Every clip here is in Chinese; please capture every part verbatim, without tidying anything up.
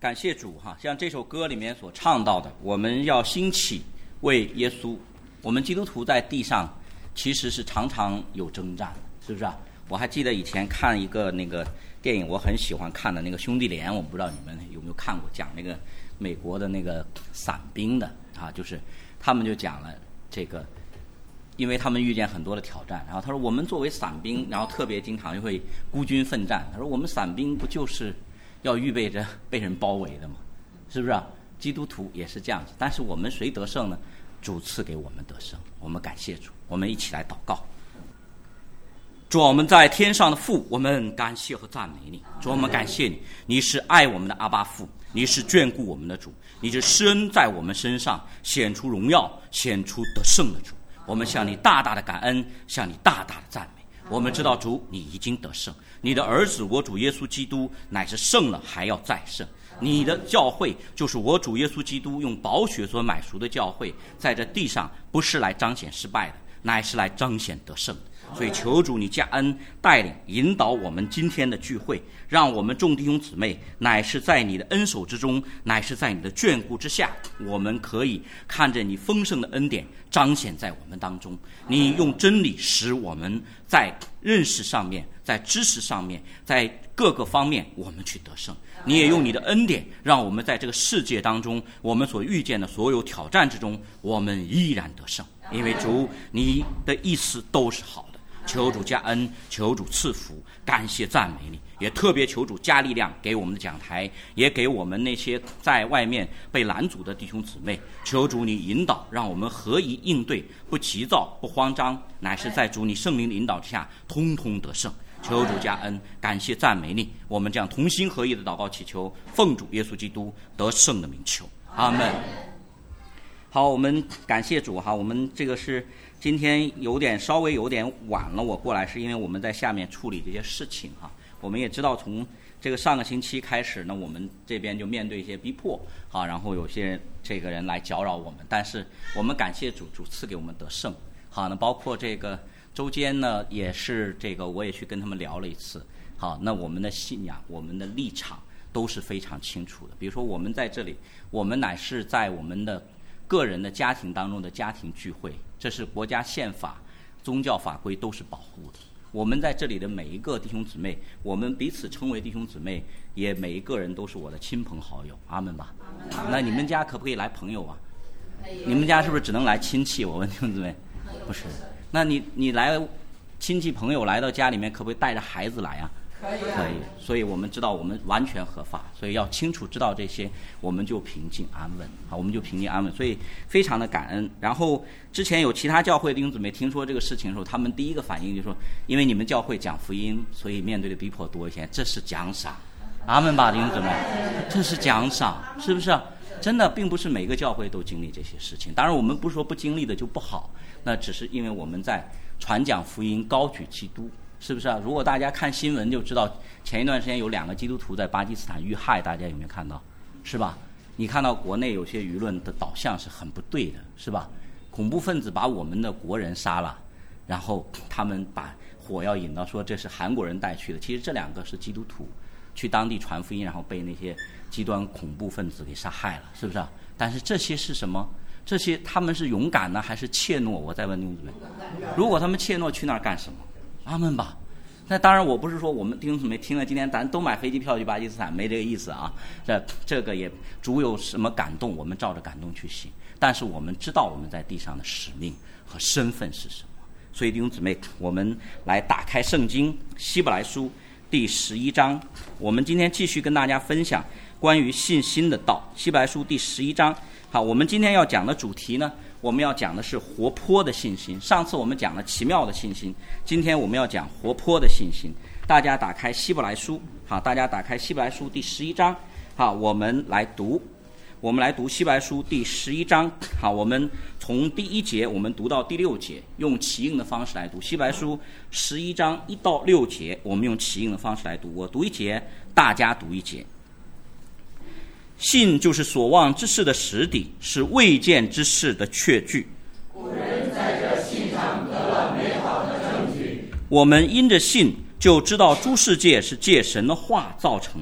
感谢主哈，像这首歌里面所唱到的，我们要兴起为耶稣。我们基督徒在地上其实是常常有征战，是不是啊？我还记得以前看一个那个电影，我很喜欢看的那个《兄弟连》，我不知道你们有没有看过，讲那个美国的那个伞兵的啊，就是他们就讲了这个，因为他们遇见很多的挑战，然后他说我们作为伞兵，然后特别经常就会孤军奋战。他说我们伞兵不就是要预备着被人包围的吗？是不是啊？基督徒也是这样子，但是我们谁得胜呢？主赐给我们得胜，我们感谢主，我们一起来祷告。主啊，我们在天上的父，我们感谢和赞美你。主啊，我们感谢你，你是爱我们的阿爸父，你是眷顾我们的主，你是施恩在我们身上，显出荣耀，显出得胜的主。我们向你大大的感恩，向你大大的赞美。我们知道主你已经得胜，你的儿子我主耶稣基督乃是胜了还要再胜。你的教会就是我主耶稣基督用宝血所买赎的教会，在这地上不是来彰显失败的，乃是来彰显得胜的。所以求主你加恩带领引导我们今天的聚会，让我们众弟兄姊妹乃是在你的恩手之中，乃是在你的眷顾之下，我们可以看着你丰盛的恩典彰显在我们当中。你用真理使我们在认识上面，在知识上面，在各个方面我们去得胜。你也用你的恩典让我们在这个世界当中，我们所遇见的所有挑战之中，我们依然得胜。因为主你的意思都是好的，求主加恩，求主赐福，感谢赞美你，也特别求主加力量给我们的讲台，也给我们那些在外面被拦阻的弟兄姊妹。求主你引导，让我们合宜应对，不急躁不慌张，乃是在主你圣灵的引导之下通通得胜。求主加恩，感谢赞美你，我们这样同心合意的祷告祈求，奉主耶稣基督得胜的名求，阿们。好，我们感谢主哈，我们这个是今天有点稍微有点晚了，我过来是因为我们在下面处理这些事情哈。我们也知道从这个上个星期开始呢，我们这边就面对一些逼迫啊，然后有些这个人来搅扰我们，但是我们感谢主，主赐给我们得胜。好，那包括这个周间呢，也是这个我也去跟他们聊了一次。好，那我们的信仰，我们的立场都是非常清楚的。比如说我们在这里，我们乃是在我们的个人的家庭当中的家庭聚会，这是国家宪法、宗教法规都是保护的。我们在这里的每一个弟兄姊妹，我们彼此称为弟兄姊妹，也每一个人都是我的亲朋好友，阿们吧。那你们家可不可以来朋友啊？你们家是不是只能来亲戚？我问弟兄姊妹，不是。那你你来亲戚朋友来到家里面，可不可以带着孩子来啊？可以，可以。所以我们知道我们完全合法，所以要清楚知道这些，我们就平静安稳。好，我们就平静安稳，所以非常的感恩。然后之前有其他教会的弟兄姊妹听说这个事情的时候，他们第一个反应就说，因为你们教会讲福音，所以面对的逼迫多一些，这是奖赏。阿们吧，弟兄姊妹，这是奖赏，是不是啊？真的并不是每个教会都经历这些事情，当然我们不是说不经历的就不好，那只是因为我们在传讲福音，高举基督，是不是啊？如果大家看新闻就知道，前一段时间有两个基督徒在巴基斯坦遇害，大家有没有看到？是吧？你看到国内有些舆论的导向是很不对的，是吧？恐怖分子把我们的国人杀了，然后他们把火要引到说这是韩国人带去的，其实这两个是基督徒去当地传福音，然后被那些极端恐怖分子给杀害了，是不是啊？但是这些是什么？这些他们是勇敢呢，还是怯懦？我再问弟兄姊妹，如果他们怯懦，去那儿干什么？阿们吧。那当然，我不是说我们弟兄姊妹听了今天咱都买飞机票去巴基斯坦，没这个意思啊。这这个也主有什么感动，我们照着感动去行。但是我们知道我们在地上的使命和身份是什么。所以弟兄姊妹，我们来打开圣经希伯来书第十一章，我们今天继续跟大家分享关于信心的道。希伯来书第十一章，好，我们今天要讲的主题呢，我们要讲的是活泼的信心。上次我们讲了奇妙的信心，今天我们要讲活泼的信心。大家打开希伯来书，好，大家打开希伯来书第十一章，好，我们来读，我们来读希伯来书第十一章。好，我们从第一节我们读到第六节，用起应的方式来读。希伯来书十一章一到六节，我们用起应的方式来读。我读一节，大家读一节。信就是所望之事的实底，是未见之事的确据。 古人在这信上得了美好的证据。 我们因着信就知道诸世界是借神的话造成的，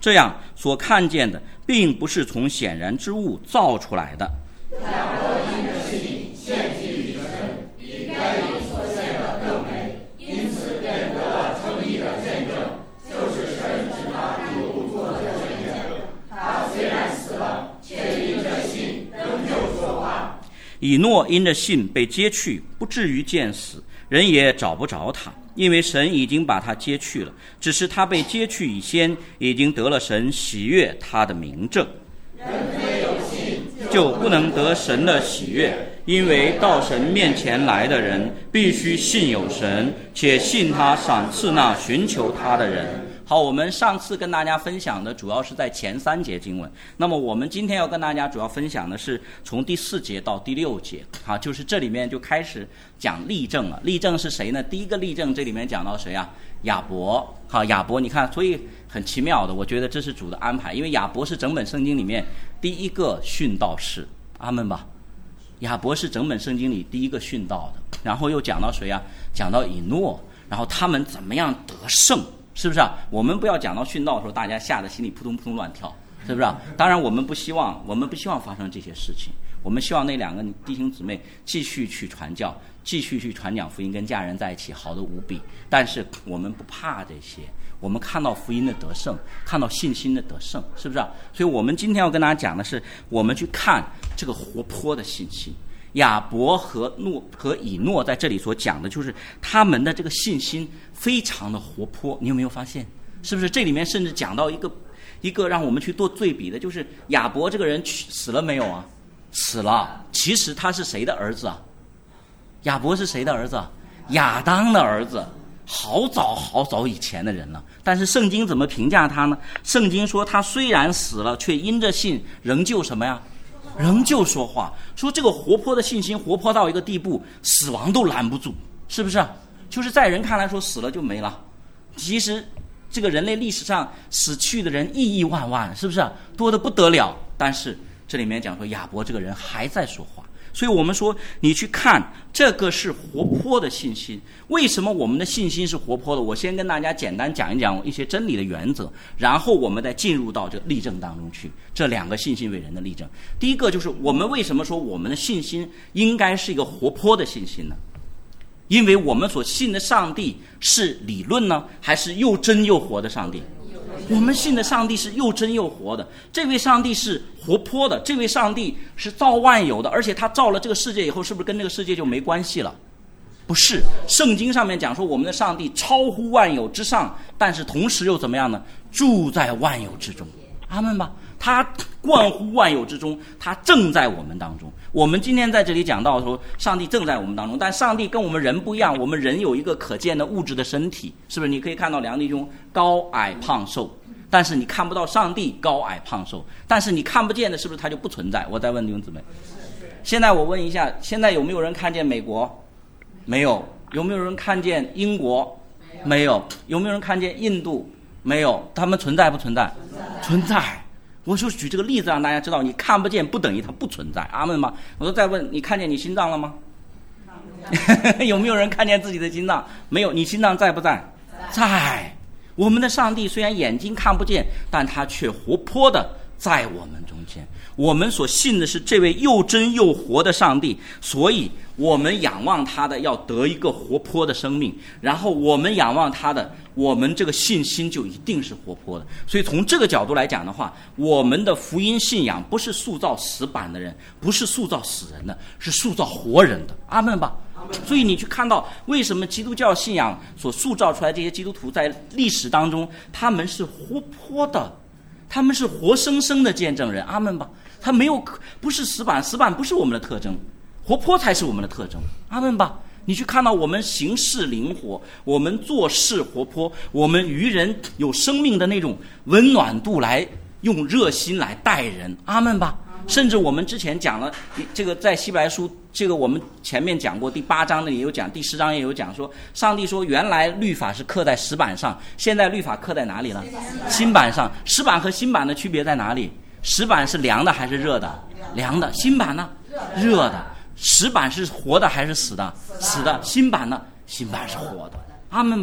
这样所看见的并不是从显然之物造出来的。 亚伯因着信献祭与神，比该隐所献的更美，因此便得了称义的见证，就是神指他必不做的见证。他虽然死了，却因着信仍旧说话。 以诺因着信被接去，不至于见死，人也找不着他，因为神已经把他接去了，只是他被接去以先，已经得了神喜悦他的明证。 人非有信， 就不能得神的喜悦，因为到神面前来的人必须信有神，且信他赏赐那寻求他的人。好，我们上次跟大家分享的主要是在前三节经文，那么我们今天要跟大家主要分享的是从第四节到第六节，啊，就是这里面就开始讲例证了。例证是谁呢？第一个例证这里面讲到谁啊？亚伯。好，亚伯你看，所以很奇妙的，我觉得这是主的安排，因为亚伯是整本圣经里面第一个殉道士，阿们吧。亚伯是整本圣经里第一个殉道的，然后又讲到谁啊？讲到以诺，然后他们怎么样得胜，是不是啊？我们不要讲到殉道的时候大家吓得心里扑通扑通乱跳，是不是啊？当然我们不希望我们不希望发生这些事情，我们希望那两个弟兄姊妹继续去传教，继续去传讲福音，跟家人在一起好的无比。但是我们不怕这些，我们看到福音的得胜，看到信心的得胜，是不是啊？所以我们今天要跟大家讲的是，我们去看这个活泼的信心。亚伯和诺和以诺在这里所讲的就是他们的这个信心非常的活泼，你有没有发现？是不是？这里面甚至讲到一个一个让我们去做对比的，就是亚伯这个人死了没有啊？死了。其实他是谁的儿子啊？亚伯是谁的儿子啊？亚当的儿子，好早好早以前的人了。但是圣经怎么评价他呢？圣经说他虽然死了，却因着信仍旧什么呀？仍旧说话。说这个活泼的信心活泼到一个地步，死亡都拦不住，是不是？就是在人看来说死了就没了，其实这个人类历史上死去的人亿亿万万，是不是多得不得了？但是这里面讲说亚伯这个人还在说话。所以我们说你去看这个是活泼的信心。为什么我们的信心是活泼的？我先跟大家简单讲一讲一些真理的原则，然后我们再进入到这个例证当中去，这两个信心为人的例证。第一个就是我们为什么说我们的信心应该是一个活泼的信心呢？因为我们所信的上帝是理论呢，还是又真又活的上帝？我们信的上帝是又真又活的，这位上帝是活泼的，这位上帝是造万有的，而且他造了这个世界以后，是不是跟这个世界就没关系了？不是，圣经上面讲说我们的上帝超乎万有之上，但是同时又怎么样呢？住在万有之中，阿们吧。他贯乎万有之中，他正在我们当中。我们今天在这里讲到说上帝正在我们当中，但上帝跟我们人不一样，我们人有一个可见的物质的身体，是不是？你可以看到两弟兄高矮胖瘦，但是你看不到上帝高矮胖瘦，但是你看不见的是不是他就不存在？我再问弟兄姊妹，现在我问一下，现在有没有人看见美国？没有。有没有人看见英国？没有。有没有人看见印度？没有。他们存在不存在？存在。我就举这个例子让大家知道，你看不见不等于它不存在，阿们吗？我说再问，你看见你心脏了吗？有没有人看见自己的心脏？没有。你心脏在不在？在。我们的上帝虽然眼睛看不见，但他却活泼的在我们中间。我们所信的是这位又真又活的上帝，所以我们仰望他的要得一个活泼的生命，然后我们仰望他的，我们这个信心就一定是活泼的。所以从这个角度来讲的话，我们的福音信仰不是塑造死板的人，不是塑造死人的，是塑造活人的，阿们吧。所以你去看到为什么基督教信仰所塑造出来这些基督徒在历史当中他们是活泼的，他们是活生生的见证人，阿们吧。他没有，不是死板，死板不是我们的特征，活泼才是我们的特征，阿们吧。你去看到我们行事灵活，我们做事活泼，我们与人有生命的那种温暖度，来用热心来待人，阿们吧。甚至我们之前讲了这个，在希伯来书这个我们前面讲过，第八章那里有讲，第十章也有讲说，上帝说原来律法是刻在石板上，现在律法刻在哪里了？新板上。石板和新板的区别在哪里？石板是凉的还是热的？凉的。新板呢？热的。石板是活的还是死的？死的。新板呢？新板是活的，阿们吧。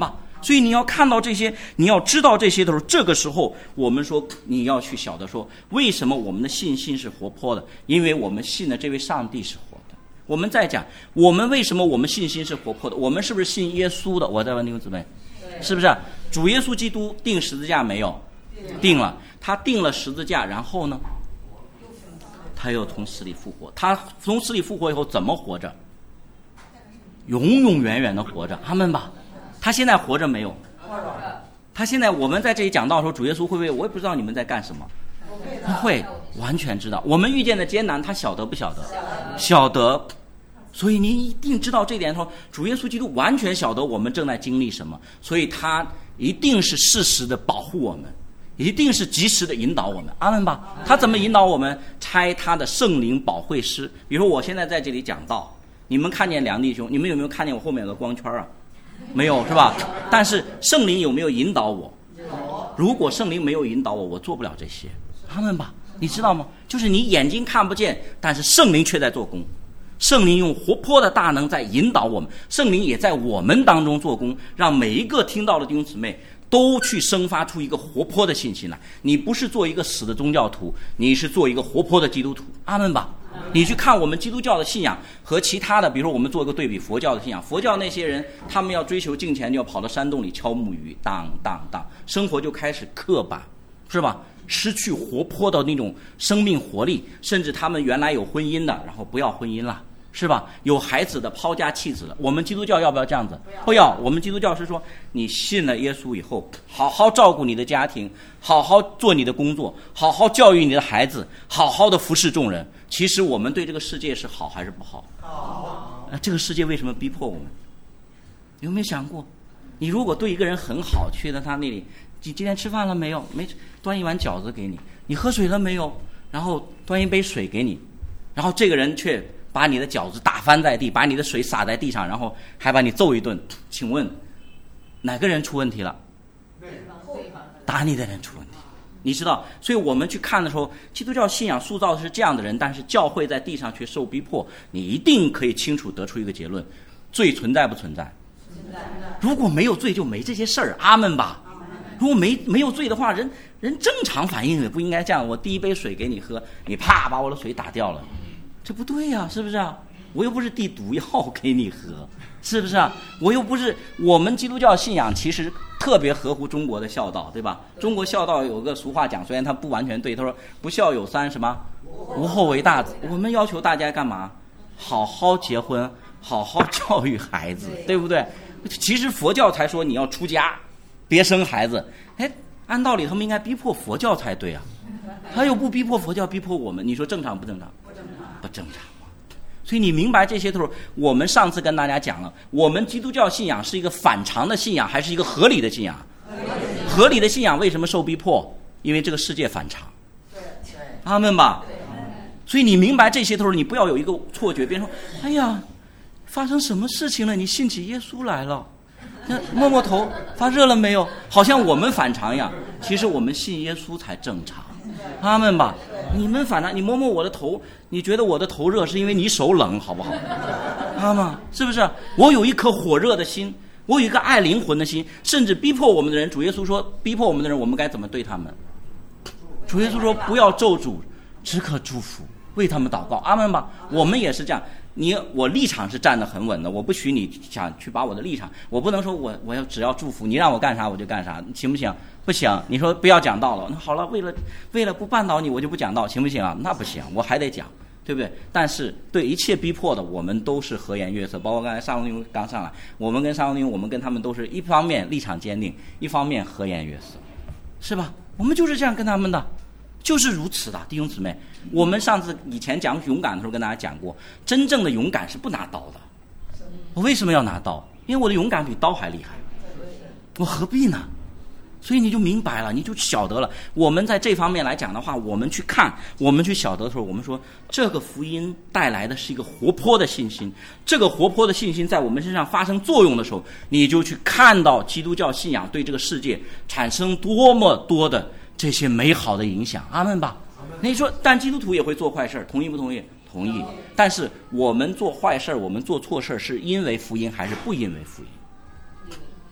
所以你要看到这些，你要知道这些的时候，这个时候我们说你要去晓得说，为什么我们的信心是活泼的？因为我们信的这位上帝是活的。我们再讲，我们为什么我们信心是活泼的？我们是不是信耶稣的？我在问弟兄姊妹，是不是？主耶稣基督钉十字架没有？定了。他钉了十字架，然后呢？他又从死里复活。他从死里复活以后怎么活着？永永远远的活着。阿们吧。他现在活着没有？他现在我们在这里讲到的时候，主耶稣会不会？我也不知道你们在干什么。不会，完全知道。我们遇见的艰难，他晓得不晓得？晓得。所以您一定知道这点的时候，主耶稣基督完全晓得我们正在经历什么，所以他一定是适时的保护我们，一定是及时的引导我们。阿们吧。他怎么引导我们？差他的圣灵保惠师。比如说我现在在这里讲道，你们看见梁弟兄，你们有没有看见我后面有个光圈啊？没有，是吧？但是圣灵有没有引导我？如果圣灵没有引导我，我做不了这些。阿们吧。你知道吗？就是你眼睛看不见，但是圣灵却在做工。圣灵用活泼的大能在引导我们，圣灵也在我们当中做工，让每一个听到的弟兄姊妹都去生发出一个活泼的信心来。你不是做一个死的宗教徒，你是做一个活泼的基督徒。阿们吧。你去看我们基督教的信仰和其他的，比如说我们做一个对比，佛教的信仰，佛教那些人他们要追求敬虔，就要跑到山洞里敲木鱼，当当当，生活就开始刻板，是吧？失去活泼的那种生命活力，甚至他们原来有婚姻的，然后不要婚姻了，是吧？有孩子的抛家弃子了。我们基督教要不要这样子？不要。我们基督教是说，你信了耶稣以后，好好照顾你的家庭，好好做你的工作，好好教育你的孩子，好好的服侍众人。其实我们对这个世界是好还是不好？好。这个世界为什么逼迫我们？有没有想过？你如果对一个人很好，去到他那里，你今天吃饭了没有？没，端一碗饺子给你。你喝水了没有？然后端一杯水给你。然后这个人却把你的饺子打翻在地，把你的水洒在地上，然后还把你揍一顿。请问哪个人出问题了？打你的人出问题。你知道，所以我们去看的时候，基督教信仰塑造的是这样的人，但是教会在地上却受逼迫。你一定可以清楚得出一个结论：罪存在不存在？如果没有罪，就没这些事儿。阿们吧。如果没没有罪的话，人人正常反应也不应该这样。我递一杯水给你喝，你啪把我的水打掉了，这不对呀、啊，是不是啊？我又不是递毒药给你喝，是不是啊？我又不是。我们基督教信仰其实特别合乎中国的孝道，对吧？中国孝道有个俗话讲，虽然它不完全对，他说不孝有三什么？无后为大子。我们要求大家干嘛？好好结婚，好好教育孩子，对不对？其实佛教才说你要出家，别生孩子。哎，按道理他们应该逼迫佛教才对啊，他又不逼迫佛教，逼迫我们，你说正常不正常？不正常，不正常。所以你明白这些的时候，我们上次跟大家讲了，我们基督教信仰是一个反常的信仰，还是一个合理的信仰？合理的信仰为什么受逼迫？因为这个世界反常。阿们吧。所以你明白这些的时候，你不要有一个错觉，别人说哎呀发生什么事情了，你信起耶稣来了，摸摸头，发热了没有？好像我们反常一样。其实我们信耶稣才正常。阿们吧。你们反常，你摸摸我的头，你觉得我的头热是因为你手冷，好不好？阿们，是不是？我有一颗火热的心，我有一个爱灵魂的心，甚至逼迫我们的人，主耶稣说逼迫我们的人，我们该怎么对他们？主耶稣说不要咒诅，只可祝福，为他们祷告。阿们吧。我们也是这样。你我立场是站得很稳的，我不许你想去把我的立场，我不能说我我要只要祝福你，让我干啥我就干啥，行不行？不行。你说不要讲道了，那好了，为了为了不绊倒你，我就不讲道，行不行啊？那不行，我还得讲，对不对？但是对一切逼迫的，我们都是和颜悦色。包括刚才沙龙弟兄刚上来，我们跟沙龙弟兄，我们跟他们都是一方面立场坚定，一方面和颜悦色，是吧？我们就是这样跟他们的。就是如此的，弟兄姊妹。我们上次以前讲勇敢的时候跟大家讲过，真正的勇敢是不拿刀的。我为什么要拿刀？因为我的勇敢比刀还厉害，我何必呢？所以你就明白了，你就晓得了。我们在这方面来讲的话，我们去看，我们去晓得的时候，我们说这个福音带来的是一个活泼的信心。这个活泼的信心在我们身上发生作用的时候，你就去看到基督教信仰对这个世界产生多么多的这些美好的影响。阿们吧。你说但基督徒也会做坏事，同意不同意？同意。但是我们做坏事，我们做错事，是因为福音还是不因为福音？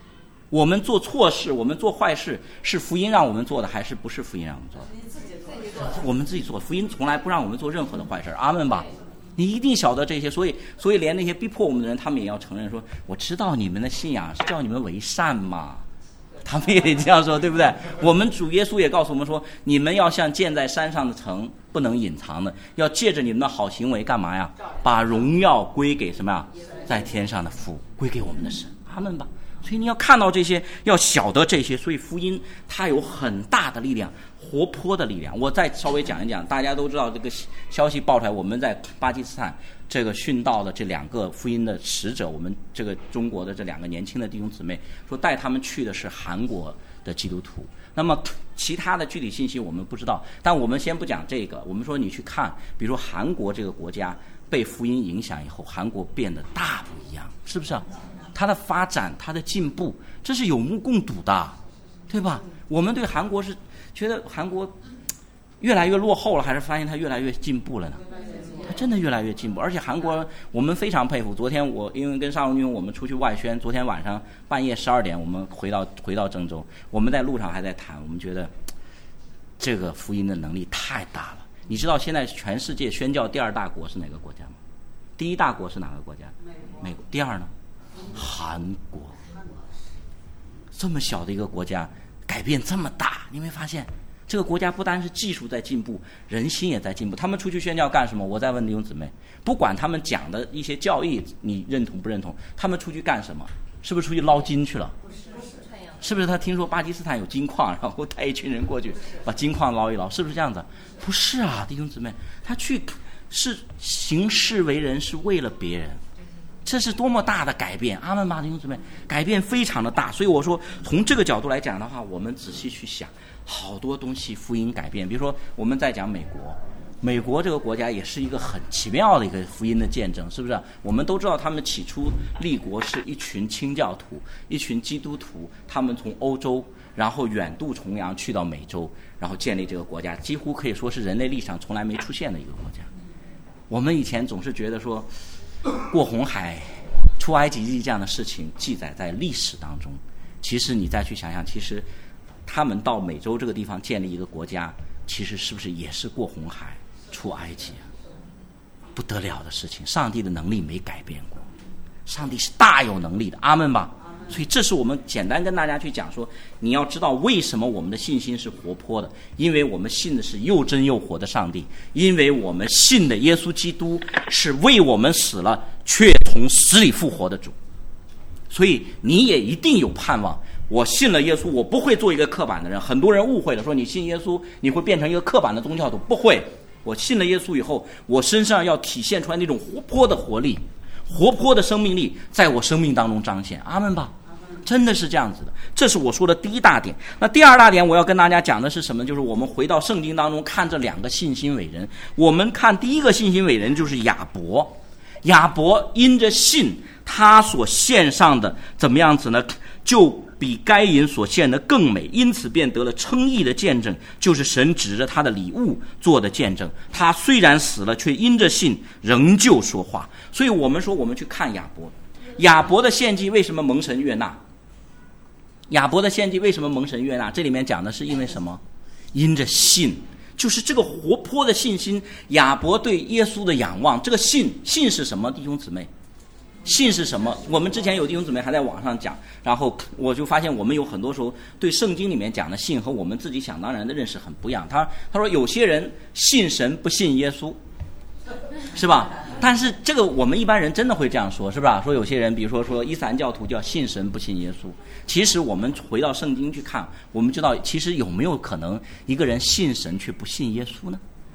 我们做错事，我们做坏事，是福音让我们做的，还是不是福音让我们做的？我们自己做，福音从来不让我们做任何的坏事。阿们吧。你一定晓得这些，所以所以连那些逼迫我们的人，他们也要承认说，我知道你们的信仰是叫你们为善嘛，他们也得这样说，对不对？我们主耶稣也告诉我们说，你们要像建在山上的城，不能隐藏的，要借着你们的好行为干嘛呀？把荣耀归给什么呀？在天上的父，归给我们的神。阿们吧。所以你要看到这些，要晓得这些，所以福音它有很大的力量，活泼的力量。我再稍微讲一讲，大家都知道这个消息爆出来，我们在巴基斯坦这个殉道的这两个福音的使者，我们这个中国的这两个年轻的弟兄姊妹说带他们去的是韩国的基督徒。那么其他的具体信息我们不知道，但我们先不讲这个，我们说你去看，比如说韩国这个国家被福音影响以后，韩国变得大不一样，是不是啊？它的发展，它的进步，这是有目共睹的，对吧？我们对韩国是觉得韩国越来越落后了，还是发现它越来越进步了呢？它真的越来越进步，而且韩国我们非常佩服。昨天我因为跟邵荣军我们出去外宣，昨天晚上半夜十二点我们回到回到郑州，我们在路上还在谈，我们觉得这个福音的能力太大了。你知道现在全世界宣教第二大国是哪个国家吗？第一大国是哪个国家？美国。第二呢？韩国。这么小的一个国家改变这么大，你没发现这个国家不单是技术在进步，人心也在进步。他们出去宣教干什么？我在问弟兄姊妹，不管他们讲的一些教义你认同不认同，他们出去干什么？是不是出去捞金去了？是不是他听说巴基斯坦有金矿，然后带一群人过去把金矿捞一捞？是不是这样子？不是啊，弟兄姊妹，他去是行事为人是为了别人，这是多么大的改变！阿们吧，弟兄姊妹，改变非常的大。所以我说，从这个角度来讲的话，我们仔细去想，好多东西福音改变。比如说，我们在讲美国，美国这个国家也是一个很奇妙的一个福音的见证，是不是？我们都知道，他们起初立国是一群清教徒，一群基督徒，他们从欧洲，然后远渡重洋去到美洲，然后建立这个国家，几乎可以说是人类历史上从来没出现的一个国家。我们以前总是觉得说，过红海、出埃及记这样的事情记载在历史当中，其实你再去想想，其实他们到美洲这个地方建立一个国家，其实是不是也是过红海、出埃及啊？不得了的事情，上帝的能力没改变过，上帝是大有能力的，阿们吧。所以这是我们简单跟大家去讲说，你要知道为什么我们的信心是活泼的，因为我们信的是又真又活的上帝，因为我们信的耶稣基督是为我们死了却从死里复活的主。所以你也一定有盼望，我信了耶稣，我不会做一个刻板的人。很多人误会了，说你信耶稣你会变成一个刻板的宗教徒，不会。我信了耶稣以后，我身上要体现出来那种活泼的活力，活泼的生命力在我生命当中彰显，阿们吧。真的是这样子的，这是我说的第一大点。那第二大点我要跟大家讲的是什么？就是我们回到圣经当中看这两个信心伟人。我们看第一个信心伟人就是亚伯，亚伯因着信，他所献上的怎么样子呢？就比该隐所献的更美，因此便得了称义的见证，就是神指着他的礼物做的见证。他虽然死了，却因着信仍旧说话。所以我们说，我们去看亚伯，亚伯的献祭为什么蒙神悦纳？亚伯的献祭为什么蒙神悦纳？这里面讲的是因为什么？因着信，就是这个活泼的信心，亚伯对耶稣的仰望。这个信，信是什么？弟兄姊妹，信是什么？我们之前有弟兄姊妹还在网上讲，然后我就发现我们有很多时候对圣经里面讲的信和我们自己想当然的认识很不一样。他他说有些人信神不信耶稣，是吧？但是这个我们一般人真的会这样说，是吧？说有些人比如说说伊斯兰教徒叫信神不信耶稣，其实我们回到圣经去看，我们知道其实有没有可能一个人信神却不信耶稣呢？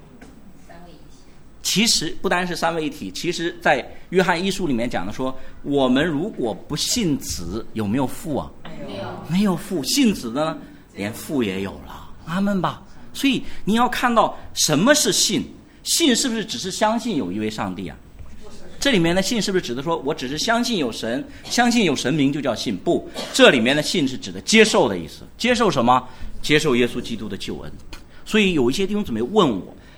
其实不单是三位一体，其实在约翰一书里面讲的说，我们如果不信子，有没有父啊？没有，没有父。信子的呢，连父也有了，阿们吧。所以你要看到什么是信，信是不是只是相信有一位上帝啊？这里面的信是不是指的说我只是相信有神，相信有神明就叫信？不，这里面的信是指的接受的意思。接受什么？接受耶稣基督的救恩。所以有一些弟兄姊妹问我，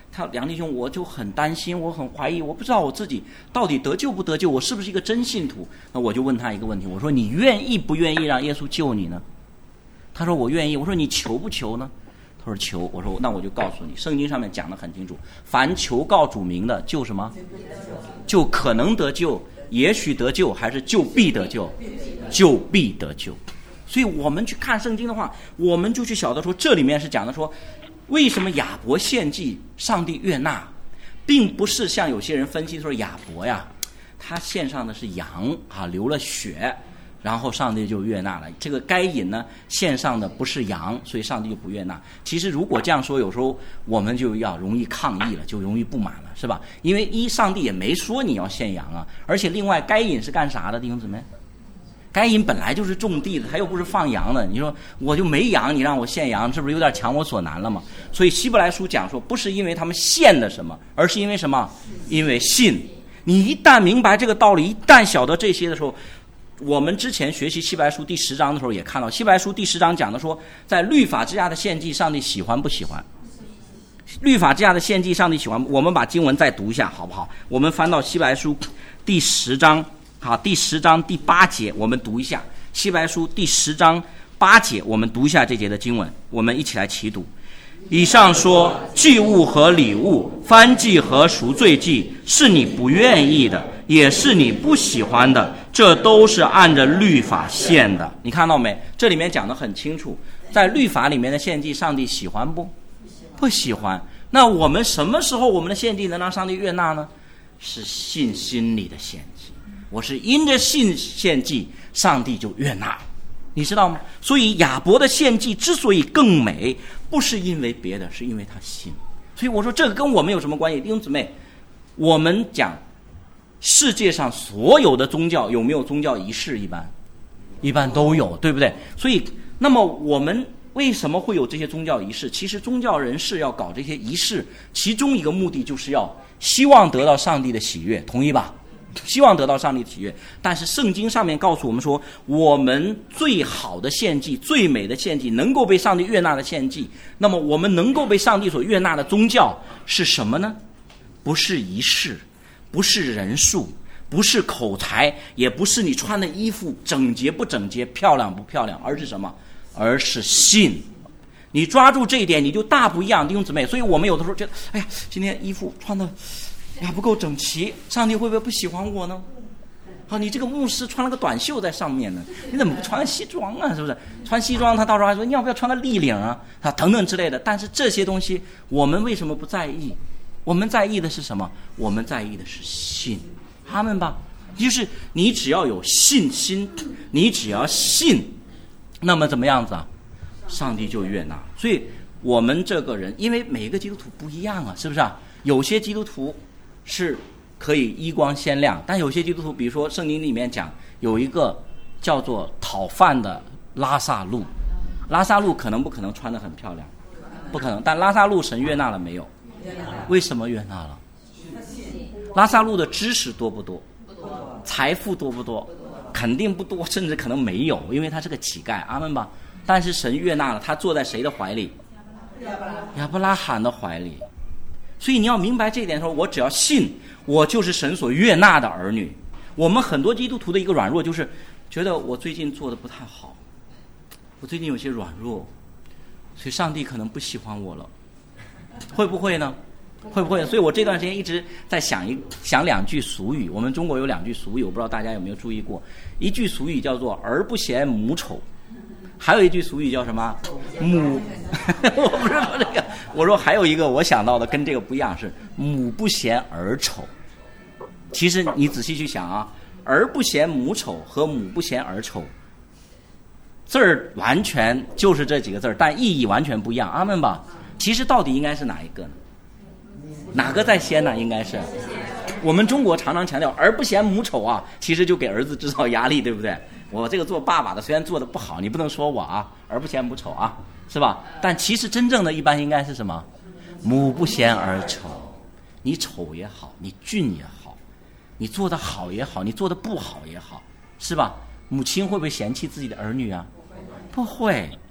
他梁弟兄，我就很担心，我很怀疑，我不知道我自己到底得救不得救，我是不是一个真信徒？那我就问他一个问题，我说你愿意不愿意让耶稣救你呢？他说我愿意。我说你求不求呢？他说求。我说那我就告诉你，圣经上面讲得很清楚，凡求告主名的，就什么？就可能得救，也许得救，还是就必得救？就必得救。所以我们去看圣经的话，我们就去晓得说，这里面是讲的说，为什么亚伯献祭上帝悦纳，并不是像有些人分析说亚伯呀，他献上的是羊啊，流了血，然后上帝就悦纳了。这个该隐呢，献上的不是羊，所以上帝就不悦纳。其实如果这样说，有时候我们就要容易抗议了，就容易不满了，是吧？因为一上帝也没说你要献羊啊，而且另外该隐是干啥的，弟兄姊妹？该隐本来就是种地的，他又不是放羊的。你说我就没羊，你让我献羊，是不是有点强我所难了嘛？所以希伯来书讲说，不是因为他们献的什么，而是因为什么？因为信。你一旦明白这个道理，一旦晓得这些的时候，我们之前学习希伯来书第十章的时候也看到，希伯来书第十章讲的说，在律法之下的献祭，上帝喜欢不喜欢？律法之下的献祭，上帝喜欢。我们把经文再读一下，好不好？我们翻到希伯来书第十章。好，第十章第八节，我们读一下希伯来书第十章八节，我们读一下这节的经文，我们一起来齐读。以上说，祭物和礼物，燔祭和赎罪祭，是你不愿意的，也是你不喜欢的，这都是按着律法献的。你看到没？这里面讲得很清楚，在律法里面的献祭，上帝喜欢不？不喜欢。那我们什么时候我们的献祭能让上帝悦纳呢？是信心里的献祭。我是因着信献祭，上帝就悦纳，你知道吗？所以亚伯的献祭之所以更美，不是因为别的，是因为他信。所以我说这个跟我们有什么关系？弟兄姊妹，我们讲世界上所有的宗教有没有宗教仪式？一般一般都有，对不对？所以那么我们为什么会有这些宗教仪式？其实宗教人士要搞这些仪式，其中一个目的就是要希望得到上帝的喜悦，同意吧？希望得到上帝的喜悦。但是圣经上面告诉我们说，我们最好的献祭，最美的献祭，能够被上帝悦纳的献祭，那么我们能够被上帝所悦纳的宗教是什么呢？不是仪式，不是人数，不是口才，也不是你穿的衣服整洁不整洁，漂亮不漂亮，而是什么？而是信。你抓住这一点，你就大不一样，弟兄姊妹。所以我们有的时候觉得，哎呀，今天衣服穿的呀不够整齐，上帝会不会不喜欢我呢？啊，你这个牧师穿了个短袖在上面呢，你怎么不穿西装啊？是不是？穿西装他到时候还说你要不要穿个立领啊？啊，等等之类的。但是这些东西我们为什么不在意？我们在意的是什么？我们在意的是信。他们吧，就是你只要有信心，你只要信，那么怎么样子啊？上帝就悦纳。所以我们这个人，因为每个基督徒不一样啊，是不是啊？有些基督徒是可以衣光鲜亮，但有些基督徒，比如说圣经里面讲有一个叫做讨饭的拉撒路，拉撒路可能不可能穿得很漂亮？不可能。但拉撒路神悦纳了没有？为什么悦纳了？拉撒路的知识多不多？财富多不多？肯定不多，甚至可能没有，因为他是个乞丐。阿们吧。但是神悦纳了他，坐在谁的怀里？亚伯拉罕的怀里。所以你要明白这一点的时候，我只要信，我就是神所悦纳的儿女。我们很多基督徒的一个软弱就是觉得我最近做的不太好，我最近有些软弱，所以上帝可能不喜欢我了。会不会呢？会不会？所以我这段时间一直在想一想两句俗语。我们中国有两句俗语，我不知道大家有没有注意过。一句俗语叫做儿不嫌母丑，还有一句俗语叫什么？母我不是说这个，我说还有一个我想到的跟这个不一样，是母不嫌儿丑。其实你仔细去想啊，儿不嫌母丑和母不嫌儿丑字儿完全就是这几个字儿，但意义完全不一样。阿们吧。其实到底应该是哪一个呢？哪个在先呢？应该是我们中国常常强调儿不嫌母丑啊，其实就给儿子制造压力，对不对？我这个做爸爸的虽然做的不好，你不能说我啊，儿不嫌母丑啊，是吧？但其实真正的一般应该是什么？母不嫌儿丑。你丑也好，你俊也好，你做的好也好，你做的不好也好，是吧？母亲会不会嫌弃自己的儿女啊？不会。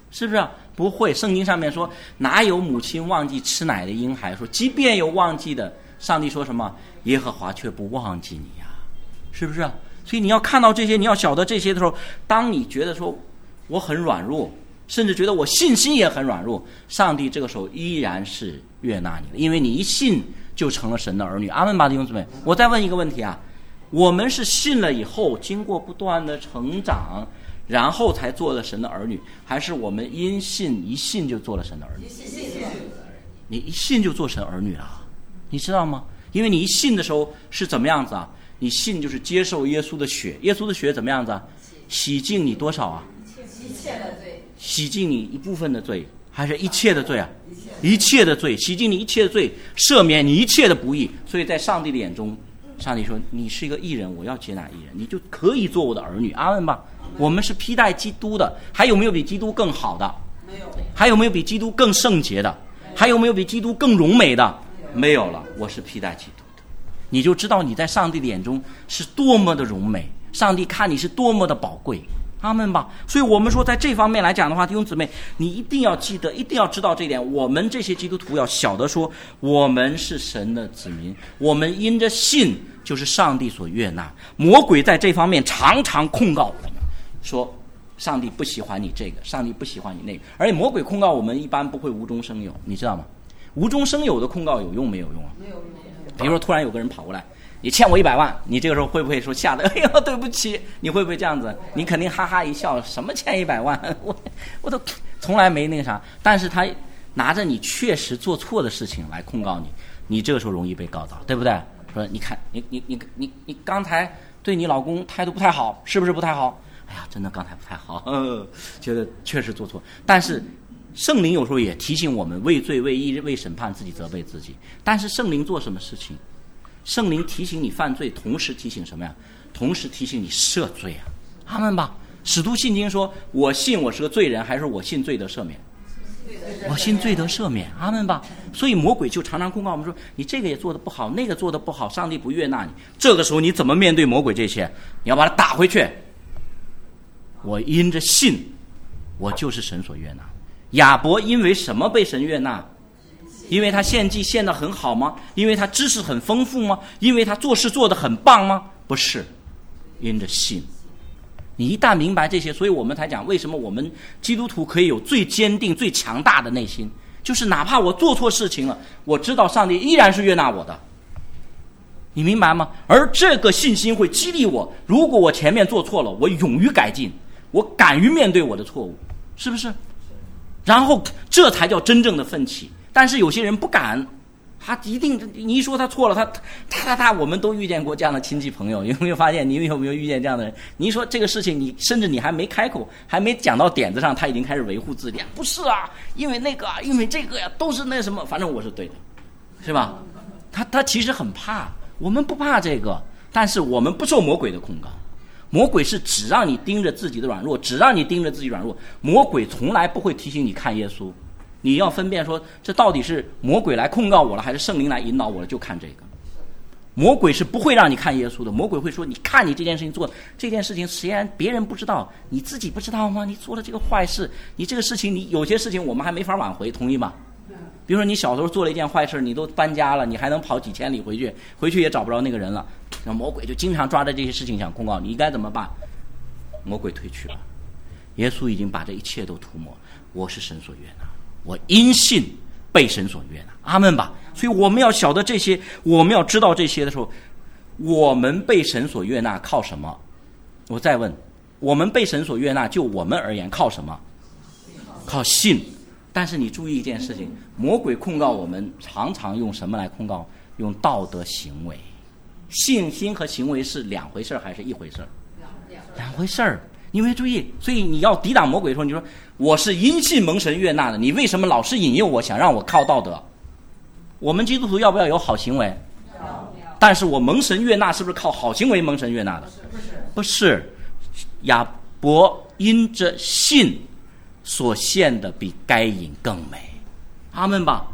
是不是？不会。圣经上面说，哪有母亲忘记吃奶的婴孩？说即便有忘记的，上帝说什么？耶和华却不忘记你呀，是不是？所以你要看到这些，你要晓得这些的时候，当你觉得说我很软弱，甚至觉得我信心也很软弱，上帝这个时候依然是悦纳你的，因为你一信就成了神的儿女。阿们吧，弟兄姊妹。我再问一个问题啊，我们是信了以后，经过不断的成长，然后才做了神的儿女，还是我们因信一信就做了神的儿女？你一信就做神儿女了，你知道吗？因为你一信的时候是怎么样子啊？你信就是接受耶稣的血，耶稣的血怎么样子啊？洗净你多少啊？ 一切的罪。 洗净你一部分的罪，还是一切的罪啊？一切的罪，洗净你一切的罪，赦免你一切的不义。所以在上帝的眼中，上帝说你是一个义人，我要接纳义人，你就可以做我的儿女。阿们吧。我们是披戴基督的，还有没有比基督更好的？没有。还有没有比基督更圣洁的？还有没有比基督更荣美的？没有了。我是披戴基督的，你就知道你在上帝的眼中是多么的荣美，上帝看你是多么的宝贵。阿们吧。所以我们说在这方面来讲的话，弟兄姊妹，你一定要记得，一定要知道这一点。我们这些基督徒要晓得说，我们是神的子民，我们因着信就是上帝所悦纳。魔鬼在这方面常常控告我们，说上帝不喜欢你这个，上帝不喜欢你那个。而且魔鬼控告我们一般不会无中生有，你知道吗？无中生有的控告有用没有用啊？没有用。比如说突然有个人跑过来，你欠我一百万，你这个时候会不会说吓得哎呦对不起？你会不会这样子？你肯定哈哈一笑，什么欠一百万？我我都从来没那个啥。但是他拿着你确实做错的事情来控告你，你这个时候容易被告到，对不对？说你看你你你你你刚才对你老公态度不太好，是不是不太好？哎呀，真的刚才不太好，呃，觉得确实做错。但是圣灵有时候也提醒我们，为罪为义为审判自己责备自己。但是圣灵做什么事情？圣灵提醒你犯罪，同时提醒什么呀？同时提醒你赦罪啊！阿们吧。使徒信经说，我信我是个罪人，还是我信罪得赦免？我信罪得赦免。阿们吧。所以魔鬼就常常控告我们说，你这个也做得不好，那个做得不好，上帝不悦纳你。这个时候你怎么面对魔鬼这些？你要把他打回去。我因着信，我就是神所悦纳。亚伯因为什么被神悦纳？因为他献祭献得很好吗？因为他知识很丰富吗？因为他做事做得很棒吗？不是，因着信。你一旦明白这些，所以我们才讲为什么我们基督徒可以有最坚定最强大的内心，就是哪怕我做错事情了，我知道上帝依然是悦纳我的。你明白吗？而这个信心会激励我，如果我前面做错了，我勇于改进，我敢于面对我的错误，是不是？然后这才叫真正的奋起。但是有些人不敢，他一定你一说他错了，他他他他，我们都遇见过这样的亲戚朋友，有没有发现？你有没有遇见这样的人？你一说这个事情，你甚至你还没开口，还没讲到点子上，他已经开始维护自己。不是啊，因为那个啊，因为这个呀，都是那什么，反正我是对的，是吧？他他其实很怕，我们不怕这个，但是我们不受魔鬼的控告。魔鬼是只让你盯着自己的软弱，只让你盯着自己软弱。魔鬼从来不会提醒你看耶稣。你要分辨说，这到底是魔鬼来控告我了，还是圣灵来引导我了，就看这个。魔鬼是不会让你看耶稣的，魔鬼会说，你看你这件事情做，这件事情虽然别人不知道，你自己不知道吗？你做了这个坏事，你这个事情，你有些事情我们还没法挽回，同意吗？比如说你小时候做了一件坏事，你都搬家了，你还能跑几千里回去，回去也找不着那个人了，那魔鬼就经常抓着这些事情想控告你，应该怎么办？魔鬼退去了，耶稣已经把这一切都涂抹，我是神所悦纳，我因信被神所悦纳，阿们吧。所以我们要晓得这些，我们要知道这些的时候，我们被神所悦纳靠什么？我再问，我们被神所悦纳，就我们而言靠什么？靠信。但是你注意一件事情，魔鬼控告我们常常用什么来控告？用道德行为。信心和行为是两回事还是一回事？两回事儿。你没注意，所以你要抵挡魔鬼的时候，你说我是因信蒙神悦纳的，你为什么老是引诱我，想让我靠道德？我们基督徒要不要有好行为？但是我蒙神悦纳是不是靠好行为蒙神悦纳的？不是。亚伯因着信所献的比该隐更美，阿们吧。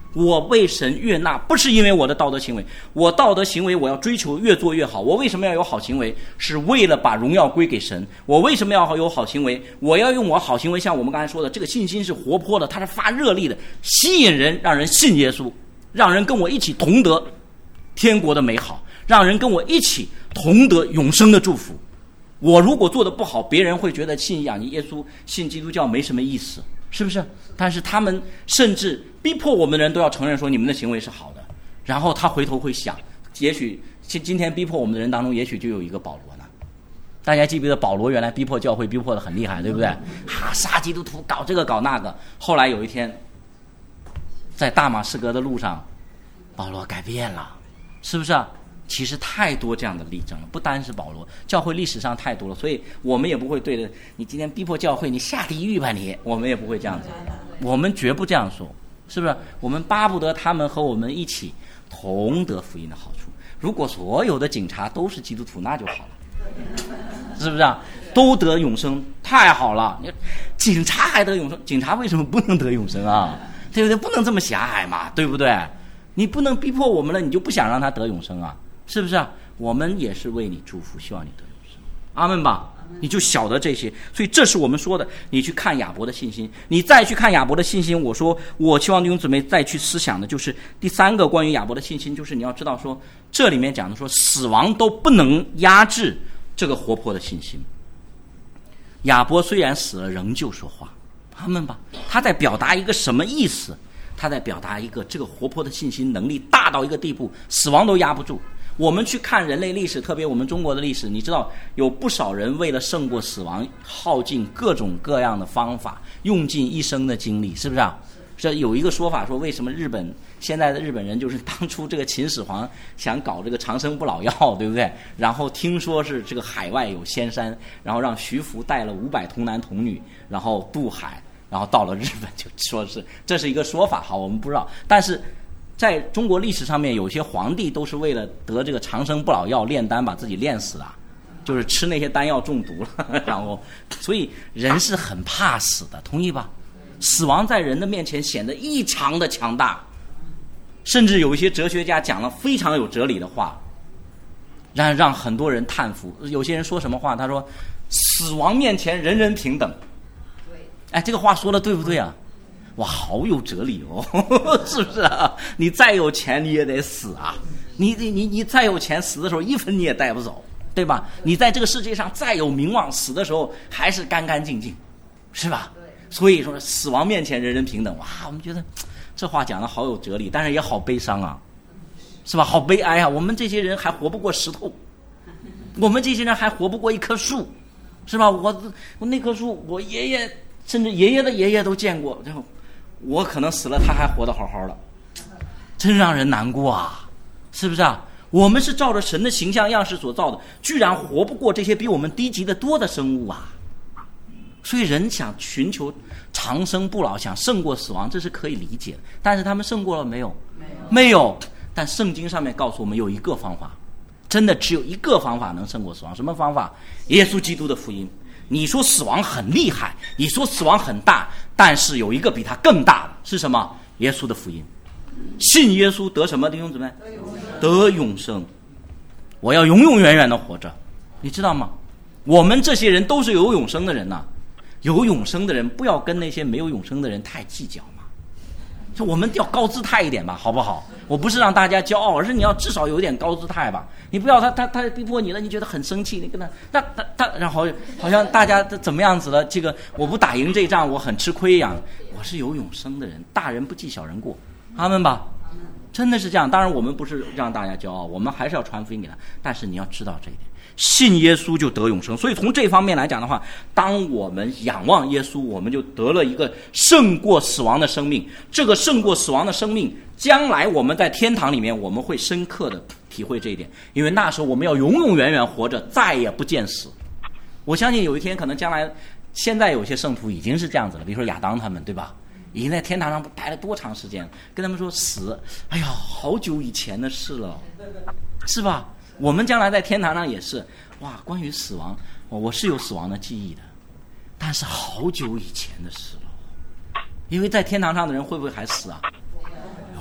我为神悦纳，不是因为我的道德行为，我道德行为我要追求越做越好。我为什么要有好行为？是为了把荣耀归给神。我为什么要有好行为？我要用我好行为，像我们刚才说的，这个信心是活泼的，它是发热力的，吸引人，让人信耶稣，让人跟我一起同得天国的美好，让人跟我一起同得永生的祝福。我如果做得不好，别人会觉得信仰耶稣、信基督教没什么意思，是不是？但是他们甚至逼迫我们的人都要承认说你们的行为是好的，然后他回头会想，也许今天逼迫我们的人当中，也许就有一个保罗呢。大家记不记得保罗原来逼迫教会逼迫得很厉害，对不对？哈，杀基督徒，搞这个搞那个。后来有一天在大马士革的路上，保罗改变了，是不是啊？其实太多这样的例证了，不单是保罗，教会历史上太多了，所以我们也不会对着你今天逼迫教会，你下地狱吧你，我们也不会这样子，我们绝不这样说，是不是？我们巴不得他们和我们一起同得福音的好处。如果所有的警察都是基督徒，那就好了，是不是啊？都得永生，太好了！你警察还得永生，警察为什么不能得永生啊？对不对？不能这么狭隘嘛，对不对？你不能逼迫我们了，你就不想让他得永生啊？是不是啊？我们也是为你祝福，希望你得永生。阿们吧！你就晓得这些，所以这是我们说的。你去看亚伯的信心，你再去看亚伯的信心。我说，我希望弟兄姊妹再去思想的就是第三个关于亚伯的信心，就是你要知道说，这里面讲的说，死亡都不能压制这个活泼的信心。亚伯虽然死了，仍旧说话。阿们吧！他在表达一个什么意思？他在表达一个这个活泼的信心能力大到一个地步，死亡都压不住。我们去看人类历史，特别我们中国的历史，你知道有不少人为了胜过死亡，耗尽各种各样的方法，用尽一生的精力，是不是啊？这有一个说法说，为什么日本现在的日本人就是当初这个秦始皇想搞这个长生不老药，对不对？然后听说是这个海外有仙山，然后让徐福带了五百童男童女，然后渡海，然后到了日本，就说是这是一个说法，好，我们不知道，但是在中国历史上面，有些皇帝都是为了得这个长生不老药炼丹把自己炼死了，就是吃那些丹药中毒了，然后所以人是很怕死的，同意吧？死亡在人的面前显得异常的强大，甚至有一些哲学家讲了非常有哲理的话，让让很多人叹服。有些人说什么话？他说：“死亡面前人人平等。”哎，这个话说的对不对啊？哇，好有哲理哦，是不是啊？你再有钱你也得死啊！你你你你再有钱，死的时候一分你也带不走，对吧？你在这个世界上再有名望，死的时候还是干干净净，是吧？所以说，死亡面前人人平等。哇，我们觉得这话讲的好有哲理，但是也好悲伤啊，是吧？好悲哀啊！我们这些人还活不过石头，我们这些人还活不过一棵树，是吧？我我那棵树，我爷爷甚至爷爷的爷爷都见过，然后我可能死了，他还活得好好的，真让人难过啊，是不是啊？我们是照着神的形象样式所造的，居然活不过这些比我们低级的多的生物啊！所以人想寻求长生不老，想胜过死亡，这是可以理解的。但是他们胜过了没有？没有。没有。但圣经上面告诉我们有一个方法，真的只有一个方法能胜过死亡。什么方法？耶稣基督的福音。你说死亡很厉害，你说死亡很大，但是有一个比它更大的是什么？耶稣的福音。信耶稣得什么？弟兄姊妹，得永生。我要永永远远的活着，你知道吗？我们这些人都是有永生的人呐、啊，有永生的人不要跟那些没有永生的人太计较嘛。就我们要高姿态一点吧，好不好？我不是让大家骄傲，而是你要至少有一点高姿态吧。你不要他他他逼迫你了，你觉得很生气，你跟他那他他然后好像大家怎么样子了？这个我不打赢这仗，我很吃亏一样。我是有永生的人，大人不计小人过，阿们吧。真的是这样。当然我们不是让大家骄傲，我们还是要传福音给他。但是你要知道这一点，信耶稣就得永生。所以从这方面来讲的话，当我们仰望耶稣，我们就得了一个胜过死亡的生命。这个胜过死亡的生命，将来我们在天堂里面我们会深刻的体会这一点，因为那时候我们要永永远远活着，再也不见死。我相信有一天可能将来，现在有些圣徒已经是这样子了，比如说亚当他们，对吧？已经在天堂上待了多长时间，跟他们说死，哎呀，好久以前的事了，是吧？我们将来在天堂上也是，哇，关于死亡，我是有死亡的记忆的，但是好久以前的事了。因为在天堂上的人会不会还死啊？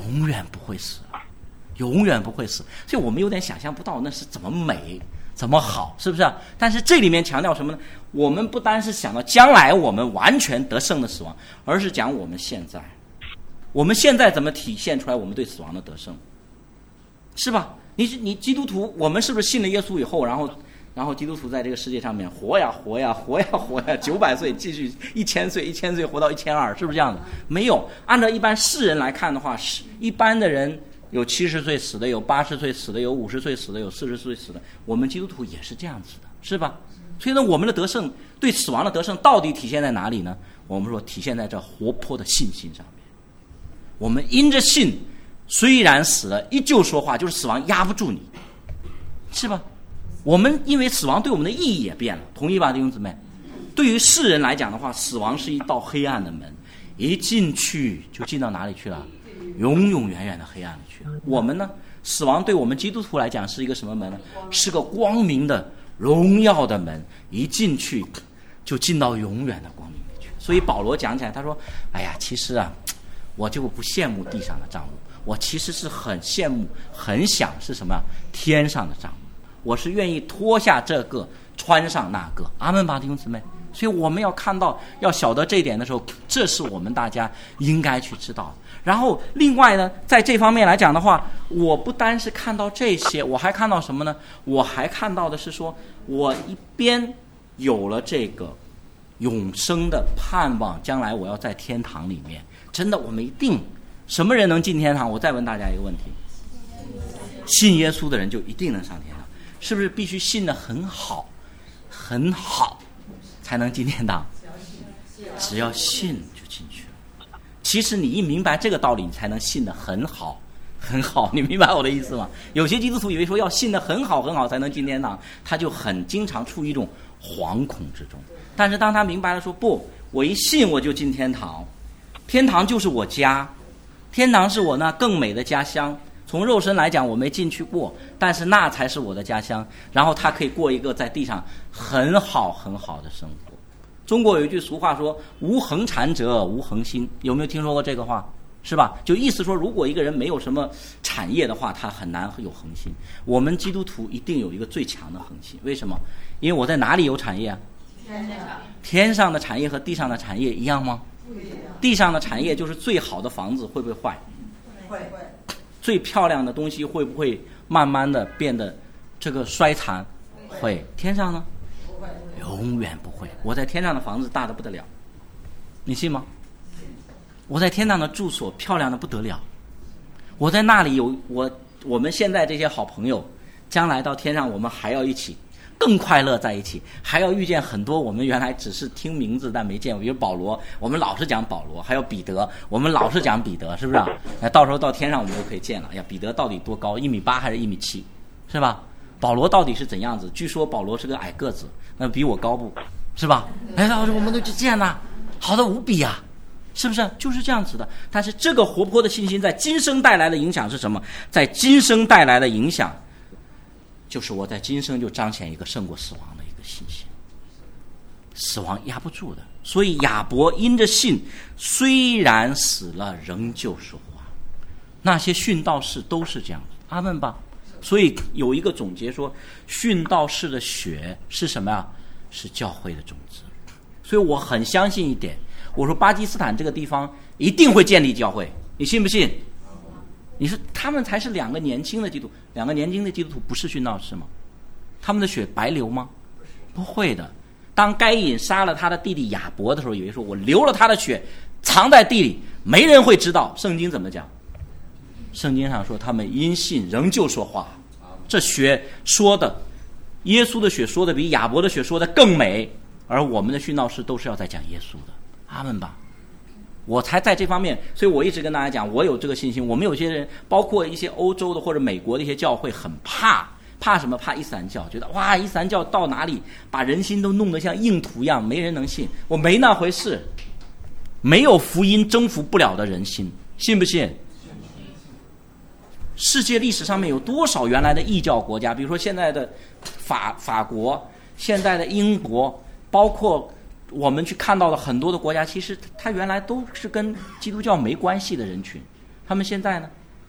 永远不会死，永远不会死。所以我们有点想象不到那是怎么美怎么好，是不是？但是这里面强调什么呢？我们不单是想到将来我们完全得胜的死亡，而是讲我们现在，我们现在怎么体现出来我们对死亡的得胜，是吧？你你基督徒，我们是不是信了耶稣以后，然后然后基督徒在这个世界上面活呀活呀活呀活呀，九百岁继续一千岁，一千岁活到一千二，是不是这样的？没有，按照一般世人来看的话，是一般的人有七十岁死的，有八十岁死的，有五十岁死的，有四十岁死的。我们基督徒也是这样子的，是吧？所以呢，我们的得胜，对死亡的得胜，到底体现在哪里呢？我们说体现在这活泼的信心上面。我们因着信，虽然死了，依旧说话，就是死亡压不住你，是吧？我们因为死亡对我们的意义也变了，同意吧，弟兄姊妹？对于世人来讲的话，死亡是一道黑暗的门，一进去就进到哪里去了？永永远远的黑暗里去了。我们呢，死亡对我们基督徒来讲是一个什么门呢？是个光明的荣耀的门，一进去就进到永远的光明里去。所以保罗讲起来，他说：哎呀，其实啊，我就不羡慕地上的账目，我其实是很羡慕很想是什么天上的账目，我是愿意脱下这个穿上那个。阿们吧，弟兄姊妹。所以我们要看到要晓得这一点的时候，这是我们大家应该去知道的。然后另外呢，在这方面来讲的话，我不单是看到这些，我还看到什么呢？我还看到的是说，我一边有了这个永生的盼望，将来我要在天堂里面，真的我们一定，什么人能进天堂？我再问大家一个问题，信耶稣的人就一定能上天堂，是不是必须信得很好很好才能进天堂？只要信就进去了。其实你一明白这个道理，你才能信得很好很好，你明白我的意思吗？有些基督徒以为说要信得很好很好才能进天堂，他就很经常处于一种惶恐之中。但是当他明白了说，不，我一信我就进天堂，天堂就是我家，天堂是我那更美的家乡。从肉身来讲我没进去过，但是那才是我的家乡。然后他可以过一个在地上很好很好的生活。中国有一句俗话说，无恒产者无恒心，有没有听说过这个话？是吧？就意思说，如果一个人没有什么产业的话，他很难有恒心。我们基督徒一定有一个最强的恒心。为什么？因为我在哪里有产业啊？天上。天上的产业和地上的产业一样吗？不一样。地上的产业就是最好的房子会不会坏？会。最漂亮的东西会不会慢慢的变得这个衰残？会。天上呢？不会。永远不会。我在天上的房子大得不得了，你信吗？我在天上的住所漂亮的不得了，我在那里有我我们现在这些好朋友，将来到天上我们还要一起更快乐在一起，还要遇见很多我们原来只是听名字但没见过，比如保罗，我们老是讲保罗，还有彼得，我们老是讲彼得，是不是啊？到时候到天上我们就可以见了。哎呀，彼得到底多高？一米八还是一米七？是吧？保罗到底是怎样子？据说保罗是个矮个子，那比我高不？是吧？哎，到时候我们都去见了，好的无比啊！是不是？就是这样子的。但是这个活泼的信心在今生带来的影响是什么？在今生带来的影响就是我在今生就彰显一个胜过死亡的一个信心，死亡压不住的。所以亚伯因着信，虽然死了仍旧说话。那些殉道士都是这样子，阿们吧。所以有一个总结说，殉道士的血是什么呀？是教会的种子。所以我很相信一点，我说巴基斯坦这个地方一定会建立教会，你信不信？你说他们才是两个年轻的基督徒，两个年轻的基督徒不是殉道士吗？他们的血白流吗？不会的。当该隐杀了他的弟弟亚伯的时候，以为说我流了他的血藏在地里，没人会知道。圣经怎么讲？圣经上说他们因信仍旧说话。这血说的，耶稣的血说的比亚伯的血说的更美，而我们的殉道士都是要在讲耶稣的。阿们吧。我才在这方面，所以我一直跟大家讲，我有这个信心。我们有些人，包括一些欧洲的或者美国的一些教会，很怕，怕什么？怕伊斯兰教，觉得哇，伊斯兰教到哪里把人心都弄得像硬土一样，没人能信。我没那回事，没有福音征服不了的人心，信不信？世界历史上面有多少原来的异教国家？比如说现在的法法国，现在的英国，包括我们去看到的很多的国家，其实它原来都是跟基督教没关系的人群，他们现在呢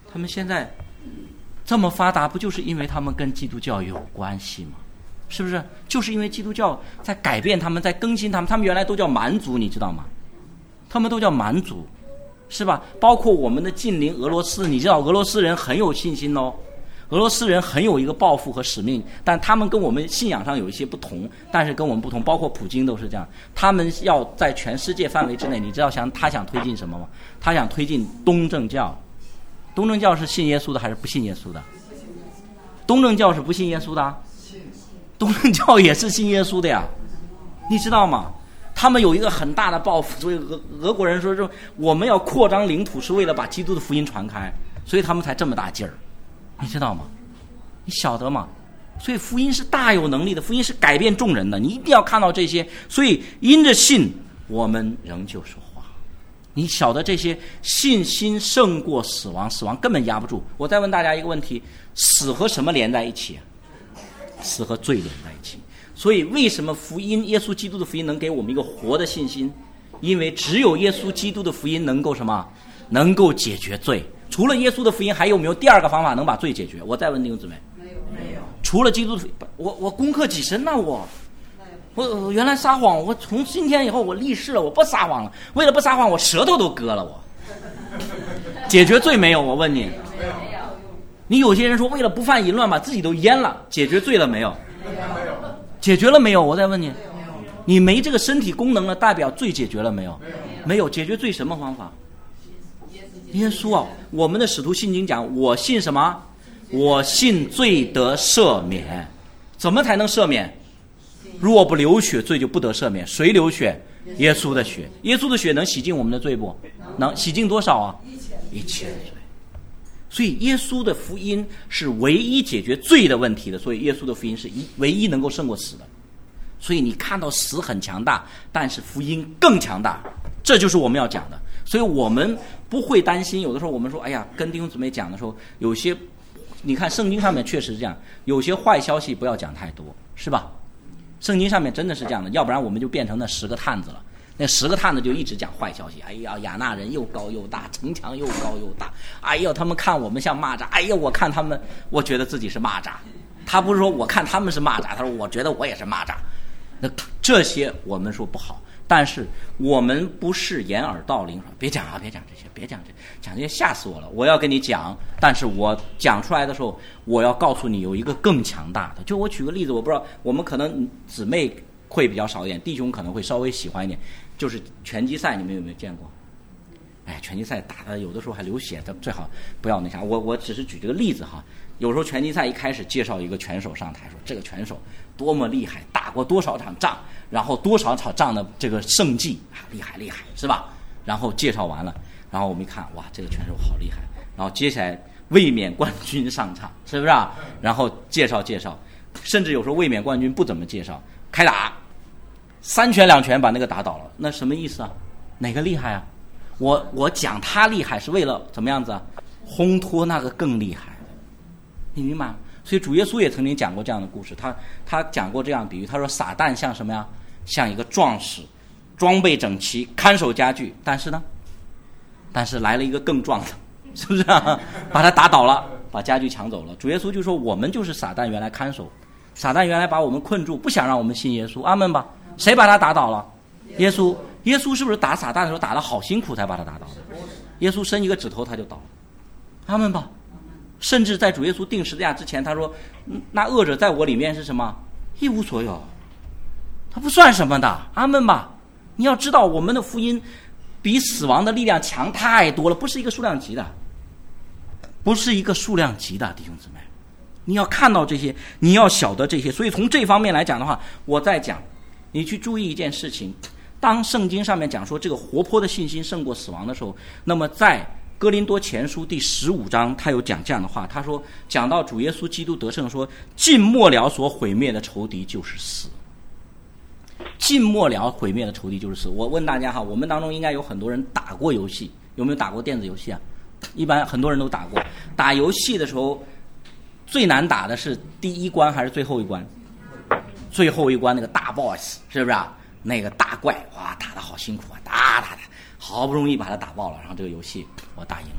他们现在这么发达，不就是因为他们跟基督教有关系吗？是不是？就是因为基督教在改变他们，在更新他们。他们原来都叫蛮族，你知道吗？他们都叫蛮族，是吧？包括我们的近邻俄罗斯，你知道俄罗斯人很有信心哦，俄罗斯人很有一个抱负和使命，但他们跟我们信仰上有一些不同，但是跟我们不同，包括普京都是这样。他们要在全世界范围之内，你知道想他想推进什么吗？他想推进东正教。东正教是信耶稣的还是不信耶稣的？东正教是不信耶稣的啊，东正教也是信耶稣的呀，你知道吗？他们有一个很大的抱负，所以俄俄国人说说我们要扩张领土是为了把基督的福音传开，所以他们才这么大劲儿，你知道吗？你晓得吗？所以福音是大有能力的，福音是改变众人的，你一定要看到这些。所以因着信，我们仍旧说话。你晓得这些信心胜过死亡，死亡根本压不住。我再问大家一个问题，死和什么连在一起？死和罪连在一起。所以为什么福音耶稣基督的福音能给我们一个活的信心？因为只有耶稣基督的福音能够什么？能够解决罪。除了耶稣的福音，还有没有第二个方法能把罪解决？我再问弟兄姊妹， 没有，没有。 除了基督的福音，我我攻克己身呐、啊、我我我原来撒谎，我从今天以后我立誓了，我不撒谎了。为了不撒谎，我舌头都割了。我解决罪没有？我问你， 没有。 你有些人说为了不犯淫乱把自己都淹了，解决罪了没有？ 没有。 解决了没有？我再问你，你没这个身体功能了，代表罪解决了没有？ 没有。 没有。解决罪什么方法？耶稣啊！我们的使徒信经讲，我信什么？我信罪得赦免。怎么才能赦免？若不流血，罪就不得赦免。谁流血？耶稣的血。耶稣的血能洗净我们的罪不？能洗净多少啊？一切的罪。所以耶稣的福音是唯一解决罪的问题的，所以耶稣的福音是一唯一能够胜过死的。所以你看到死很强大，但是福音更强大，这就是我们要讲的。所以我们不会担心，有的时候我们说，哎呀，跟弟兄姊妹讲的时候，有些你看圣经上面确实是这样，有些坏消息不要讲太多，是吧？圣经上面真的是这样的，要不然我们就变成那十个探子了。那十个探子就一直讲坏消息，哎呀，亚纳人又高又大，城墙又高又大，哎呀，他们看我们像蚂蚱，哎呀，我看他们，我觉得自己是蚂蚱。他不是说我看他们是蚂蚱，他说我觉得我也是蚂蚱。那这些我们说不好，但是我们不是掩耳盗铃，说别讲啊，别讲这些，别讲这讲这些，吓死我了。我要跟你讲，但是我讲出来的时候，我要告诉你有一个更强大的。就我举个例子，我不知道我们可能姊妹会比较少一点，弟兄可能会稍微喜欢一点，就是拳击赛，你们有没有见过？哎，拳击赛打的有的时候还流血，的最好不要那啥。我我只是举这个例子哈。有时候拳击赛一开始介绍一个拳手上台，说这个拳手多么厉害，打过多少场仗，然后多少场仗的这个胜绩啊，厉害厉害，是吧？然后介绍完了，然后我们一看，哇，这个拳手好厉害。然后接下来卫冕冠军上场，是不是啊？然后介绍介绍，甚至有时候卫冕冠军不怎么介绍，开打，三拳两拳把那个打倒了，那什么意思啊？哪个厉害啊？我我讲他厉害是为了怎么样子啊？烘托那个更厉害的，你明白吗？所以主耶稣也曾经讲过这样的故事，他他讲过这样的比喻，他说撒旦像什么呀？像一个壮士，装备整齐，看守家具，但是呢，但是来了一个更壮的，是不是啊？把他打倒了，把家具抢走了。主耶稣就说，我们就是撒旦原来看守，撒旦原来把我们困住，不想让我们信耶稣。阿们吧？谁把他打倒了？耶稣。耶稣是不是打撒旦的时候打得好辛苦才把他打倒的？耶稣伸一个指头他就倒了。阿们吧？甚至在主耶稣定十字架之前，他说那恶者在我里面是什么？一无所有，他不算什么的。阿们吧？你要知道我们的福音比死亡的力量强太多了，不是一个数量级的，不是一个数量级的，弟兄姊妹，你要看到这些，你要晓得这些。所以从这方面来讲的话，我在讲你去注意一件事情，当圣经上面讲说这个活泼的信心胜过死亡的时候，那么在哥林多前书第十五章他有讲这样的话，他说讲到主耶稣基督得胜，说尽末了所毁灭的仇敌就是死，尽末了毁灭的仇敌就是死。我问大家哈，我们当中应该有很多人打过游戏，有没有打过电子游戏啊？一般很多人都打过。打游戏的时候最难打的是第一关还是最后一关？最后一关那个大 boss 是不是啊？那个大怪，哇，打得好辛苦啊，打打打，好不容易把他打爆了，然后这个游戏我打赢了。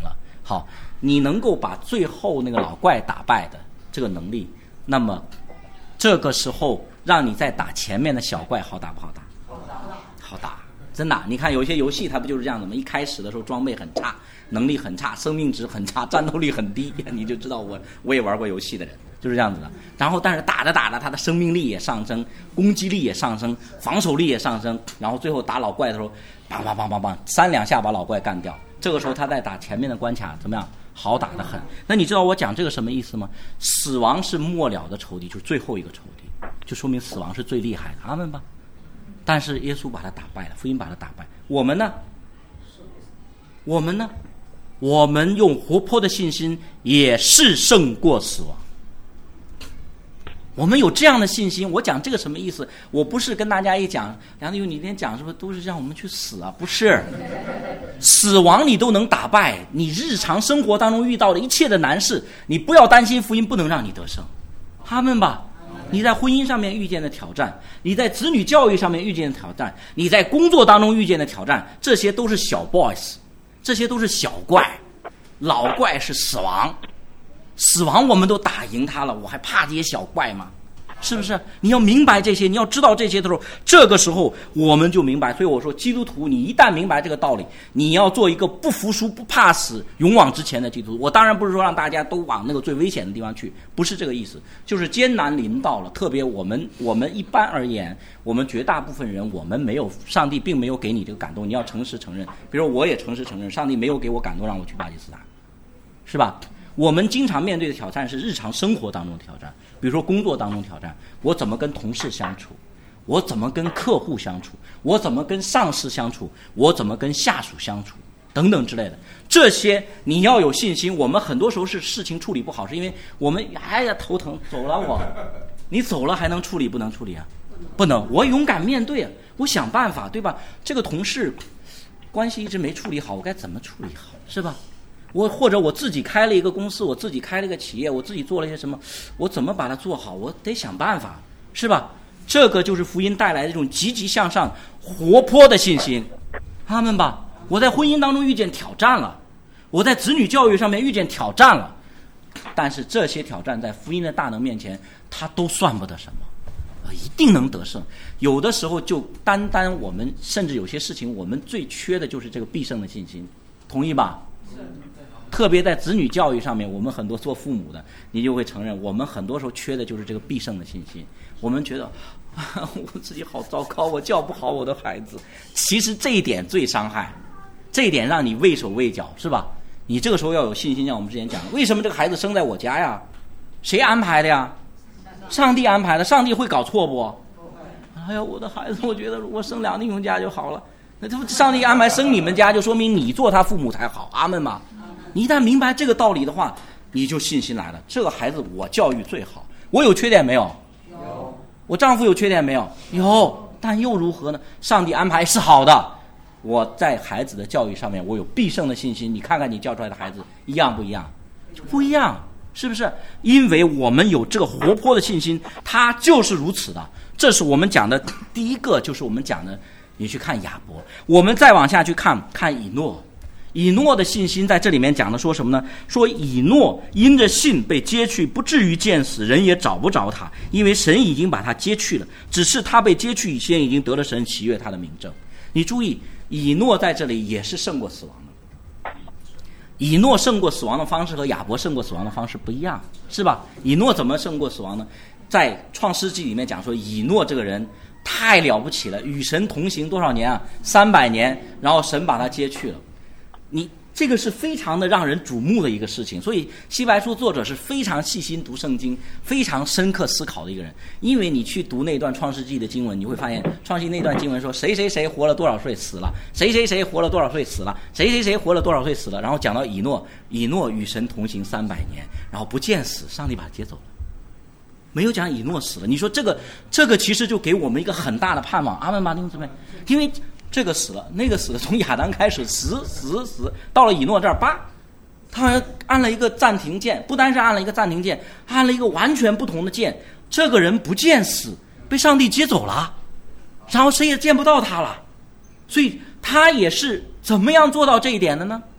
好，你能够把最后那个老怪打败的这个能力，那么这个时候让你再打前面的小怪，好打不好打？ 好打， 好打，真的。你看有些游戏它不就是这样的吗？一开始的时候装备很差，能力很差，生命值很差，战斗力很低，你就知道我我也玩过游戏的人就是这样子的。然后但是打着打着，他的生命力也上升，攻击力也上升，防守力也上升，然后最后打老怪的时候，梆梆梆梆梆，三两下把老怪干掉。这个时候他在打前面的关卡怎么样？好打得很。那你知道我讲这个什么意思吗？死亡是末了的仇敌，就是最后一个仇敌，就说明死亡是最厉害的，阿们吧。但是耶稣把他打败了，福音把他打败。我们呢？我们呢？我们用活泼的信心也是胜过死亡。我们有这样的信心，我讲这个什么意思？我不是跟大家一讲，梁弟兄你今天讲是不是都是让我们去死啊？不是，死亡你都能打败，你日常生活当中遇到的一切的难事，你不要担心福音不能让你得胜，阿们吧。你在婚姻上面遇见的挑战，你在子女教育上面遇见的挑战，你在工作当中遇见的挑战，这些都是小 boys， 这些都是小怪，老怪是死亡。死亡我们都打赢他了，我还怕这些小怪吗？是不是？你要明白这些，你要知道这些的时候，这个时候我们就明白。所以我说基督徒，你一旦明白这个道理，你要做一个不服输不怕死勇往直前的基督徒。我当然不是说让大家都往那个最危险的地方去，不是这个意思，就是艰难临到了，特别我们我们一般而言，我们绝大部分人，我们没有，上帝并没有给你这个感动，你要诚实承认。比如我也诚实承认，上帝没有给我感动让我去巴基斯坦，是吧？我们经常面对的挑战是日常生活当中的挑战，比如说工作当中挑战，我怎么跟同事相处，我怎么跟客户相处，我怎么跟上司相处，我怎么跟下属相处等等之类的。这些你要有信心。我们很多时候是事情处理不好，是因为我们哎呀头疼走了我，你走了还能处理不能处理啊？不能，我勇敢面对啊，我想办法，对吧？这个同事关系一直没处理好，我该怎么处理好，是吧？我或者我自己开了一个公司，我自己开了一个企业，我自己做了一些什么，我怎么把它做好，我得想办法，是吧？这个就是福音带来的这种积极向上活泼的信心，他们吧。我在婚姻当中遇见挑战了，我在子女教育上面遇见挑战了，但是这些挑战在福音的大能面前它都算不得什么，一定能得胜。有的时候就单单我们甚至有些事情我们最缺的就是这个必胜的信心，同意吧？特别在子女教育上面，我们很多做父母的，你就会承认，我们很多时候缺的就是这个必胜的信心。我们觉得，啊，我自己好糟糕，我教不好我的孩子。其实这一点最伤害，这一点让你畏手畏脚，是吧？你这个时候要有信心，像我们之前讲的，为什么这个孩子生在我家呀？谁安排的呀？上帝安排的，上帝会搞错不？哎呀，我的孩子，我觉得如果生两弟兄家就好了。那上帝安排生你们家，就说明你做他父母才好，阿们吗？你一旦明白这个道理的话，你就信心来了。这个孩子我教育最好，我有缺点没有？有。我丈夫有缺点没有？有。但又如何呢？上帝安排是好的，我在孩子的教育上面我有必胜的信心。你看看你教出来的孩子一样不一样？不一样，是不是？因为我们有这个活泼的信心，它就是如此的。这是我们讲的第一个，就是我们讲的，你去看亚伯，我们再往下去看看以诺。以诺的信心在这里面讲的说什么呢？说以诺因着信被接去，不至于见死，人也找不着他，因为神已经把他接去了，只是他被接去以前已经得了神喜悦他的名证。你注意，以诺在这里也是胜过死亡的。以诺胜过死亡的方式和亚伯胜过死亡的方式不一样，是吧？以诺怎么胜过死亡呢？在创世纪里面讲说，以诺这个人太了不起了，与神同行多少年啊？三百年，然后神把他接去了。你这个是非常的让人瞩目的一个事情，所以希伯来书作者是非常细心读圣经，非常深刻思考的一个人。因为你去读那段创世纪的经文，你会发现创世纪那段经文说谁谁谁活了多少岁死了，谁谁谁活了多少岁死了，谁谁谁活了多少岁死了，然后讲到以诺，以诺与神同行三百年，然后不见死，上帝把他接走了，没有讲以诺死了。你说这个这个其实就给我们一个很大的盼望，阿们吧弟兄姊妹，因为这个死了，那个死了，从亚当开始死死死，到了以诺这儿，叭，他好像按了一个暂停键，不单是按了一个暂停键，按了一个完全不同的键。这个人不见死，被上帝接走了，然后谁也见不到他了。所以他也是怎么样做到这一点的呢？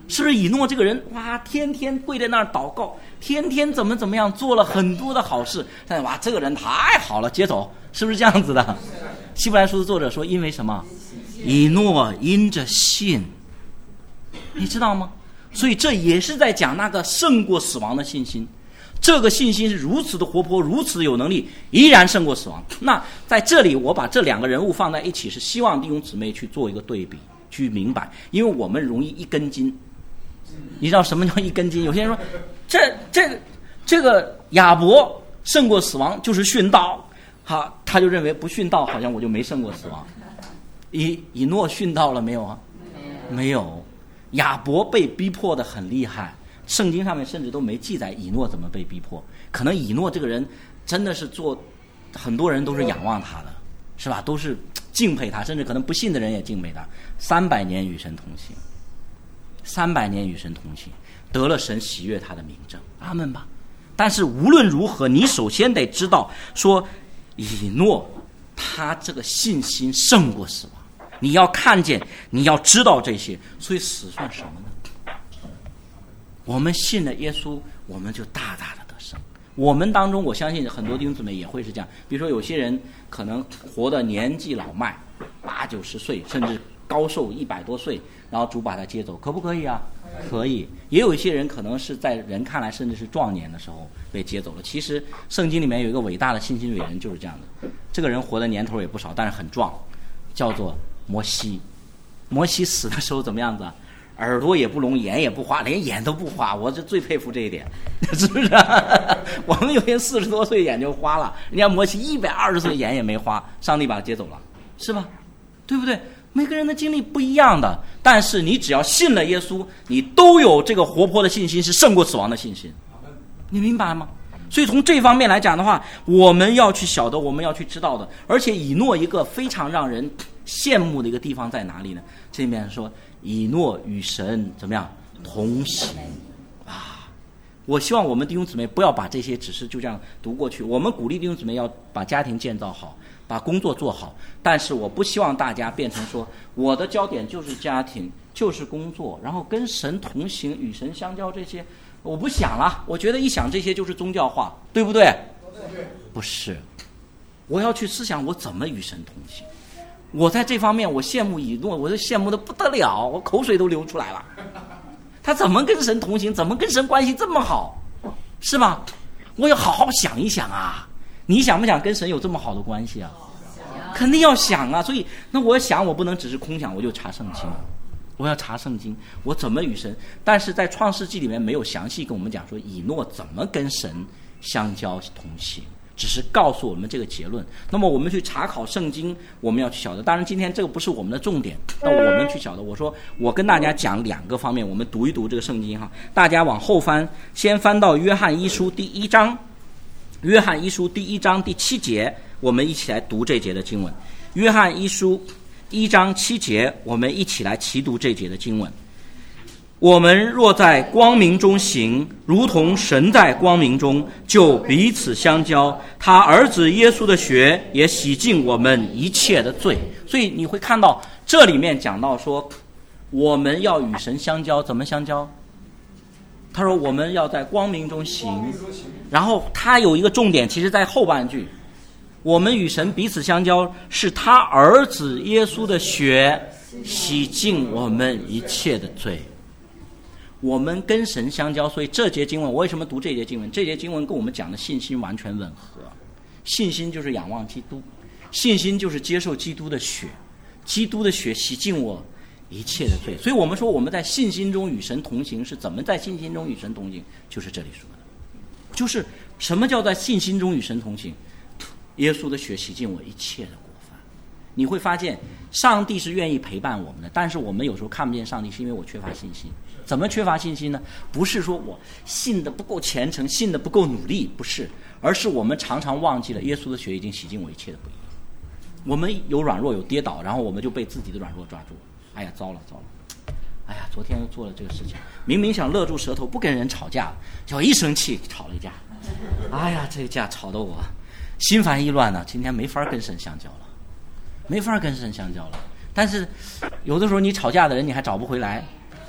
是不是以诺这个人哇，天天跪在那儿祷告，天天怎么怎么样，做了很多的好事，但是哇，这个人太好了，接走，是不是这样子的？希伯来书的作者说，因为什么？以诺因着信，你知道吗？所以这也是在讲那个胜过死亡的信心。这个信心是如此的活泼，如此有能力，依然胜过死亡。那在这里我把这两个人物放在一起，是希望弟兄姊妹去做一个对比，去明白，因为我们容易一根筋。你知道什么叫一根筋？有些人说这这个这个亚伯胜过死亡就是殉道，好，他就认为不殉道好像我就没胜过死亡。以以诺殉道了没有啊？没有。亚伯被逼迫的很厉害，圣经上面甚至都没记载以诺怎么被逼迫。可能以诺这个人真的是做，很多人都是仰望他的，是吧？都是敬佩他，甚至可能不信的人也敬佩他。三百年与神同行，三百年与神同行，得了神喜悦他的明证，阿们吧。但是无论如何，你首先得知道说，以诺他这个信心胜过死亡。你要看见，你要知道这些，所以死算什么呢？我们信了耶稣，我们就大大的得胜。我们当中，我相信很多弟兄姊妹也会是这样。比如说，有些人可能活得年纪老迈，八九十岁，甚至高寿一百多岁，然后主把他接走，可不可以啊？可以。也有一些人可能是在人看来甚至是壮年的时候被接走了。其实圣经里面有一个伟大的信心伟人就是这样的，这个人活的年头也不少，但是很壮，叫做摩西。摩西死的时候怎么样子？耳朵也不聋，眼也不花，连眼都不花。我这最佩服这一点，是不是、啊？我们有些四十多岁眼就花了，人家摩西一百二十岁眼也没花，上帝把他接走了，是吧？对不对？每个人的经历不一样的，但是你只要信了耶稣，你都有这个活泼的信心，是胜过死亡的信心。你明白吗？所以从这方面来讲的话，我们要去晓得，我们要去知道的。而且以诺一个非常让人羡慕的一个地方在哪里呢？这里面说以诺与神怎么样同行啊！我希望我们弟兄姊妹不要把这些只是就这样读过去。我们鼓励弟兄姊妹要把家庭建造好，把工作做好，但是我不希望大家变成说我的焦点就是家庭，就是工作，然后跟神同行，与神相交，这些我不想了。我觉得一想这些就是宗教化，对不对？不是，我要去思想我怎么与神同行。我在这方面我羡慕以诺，我就羡慕的不得了，我口水都流出来了。他怎么跟神同行，怎么跟神关系这么好，是吧？我要好好想一想啊。你想不想跟神有这么好的关系啊？肯定要想啊。所以那我想，我不能只是空想，我就查圣经，我要查圣经，我怎么与神。但是在创世纪里面没有详细跟我们讲说以诺怎么跟神相交同行，只是告诉我们这个结论。那么我们去查考圣经，我们要去晓得，当然今天这个不是我们的重点，但我们去晓得。我说我跟大家讲两个方面，我们读一读这个圣经哈。大家往后翻，先翻到约翰一书第一章，约翰一书第一章第七节，我们一起来读这节的经文。约翰一书一章七节，我们一起来齐读这节的经文。我们若在光明中行，如同神在光明中，就彼此相交。他儿子耶稣的血也洗净我们一切的罪。所以你会看到这里面讲到说，我们要与神相交，怎么相交？他说我们要在光明中行，然后他有一个重点，其实在后半句，我们与神彼此相交，是他儿子耶稣的血洗净我们一切的罪。我们跟神相交，所以这节经文，我为什么读这节经文？这节经文跟我们讲的信心完全吻合。信心就是仰望基督，信心就是接受基督的血，基督的血洗净我一切的罪。所以我们说我们在信心中与神同行，是怎么在信心中与神同行？就是这里说的，就是什么叫在信心中与神同行？耶稣的血洗净我一切的过犯。你会发现上帝是愿意陪伴我们的，但是我们有时候看不见上帝，是因为我缺乏信心。怎么缺乏信心呢？不是说我信的不够虔诚，信的不够努力，不是，而是我们常常忘记了耶稣的血已经洗净我一切的不义。我们有软弱有跌倒，然后我们就被自己的软弱抓住，哎呀糟了糟了，哎呀昨天又做了这个事情，明明想勒住舌头不跟人吵架，就一生气吵了一架，哎呀这一架吵得我心烦意乱呢，今天没法跟神相交了，没法跟神相交了。但是有的时候你吵架的人你还找不回来，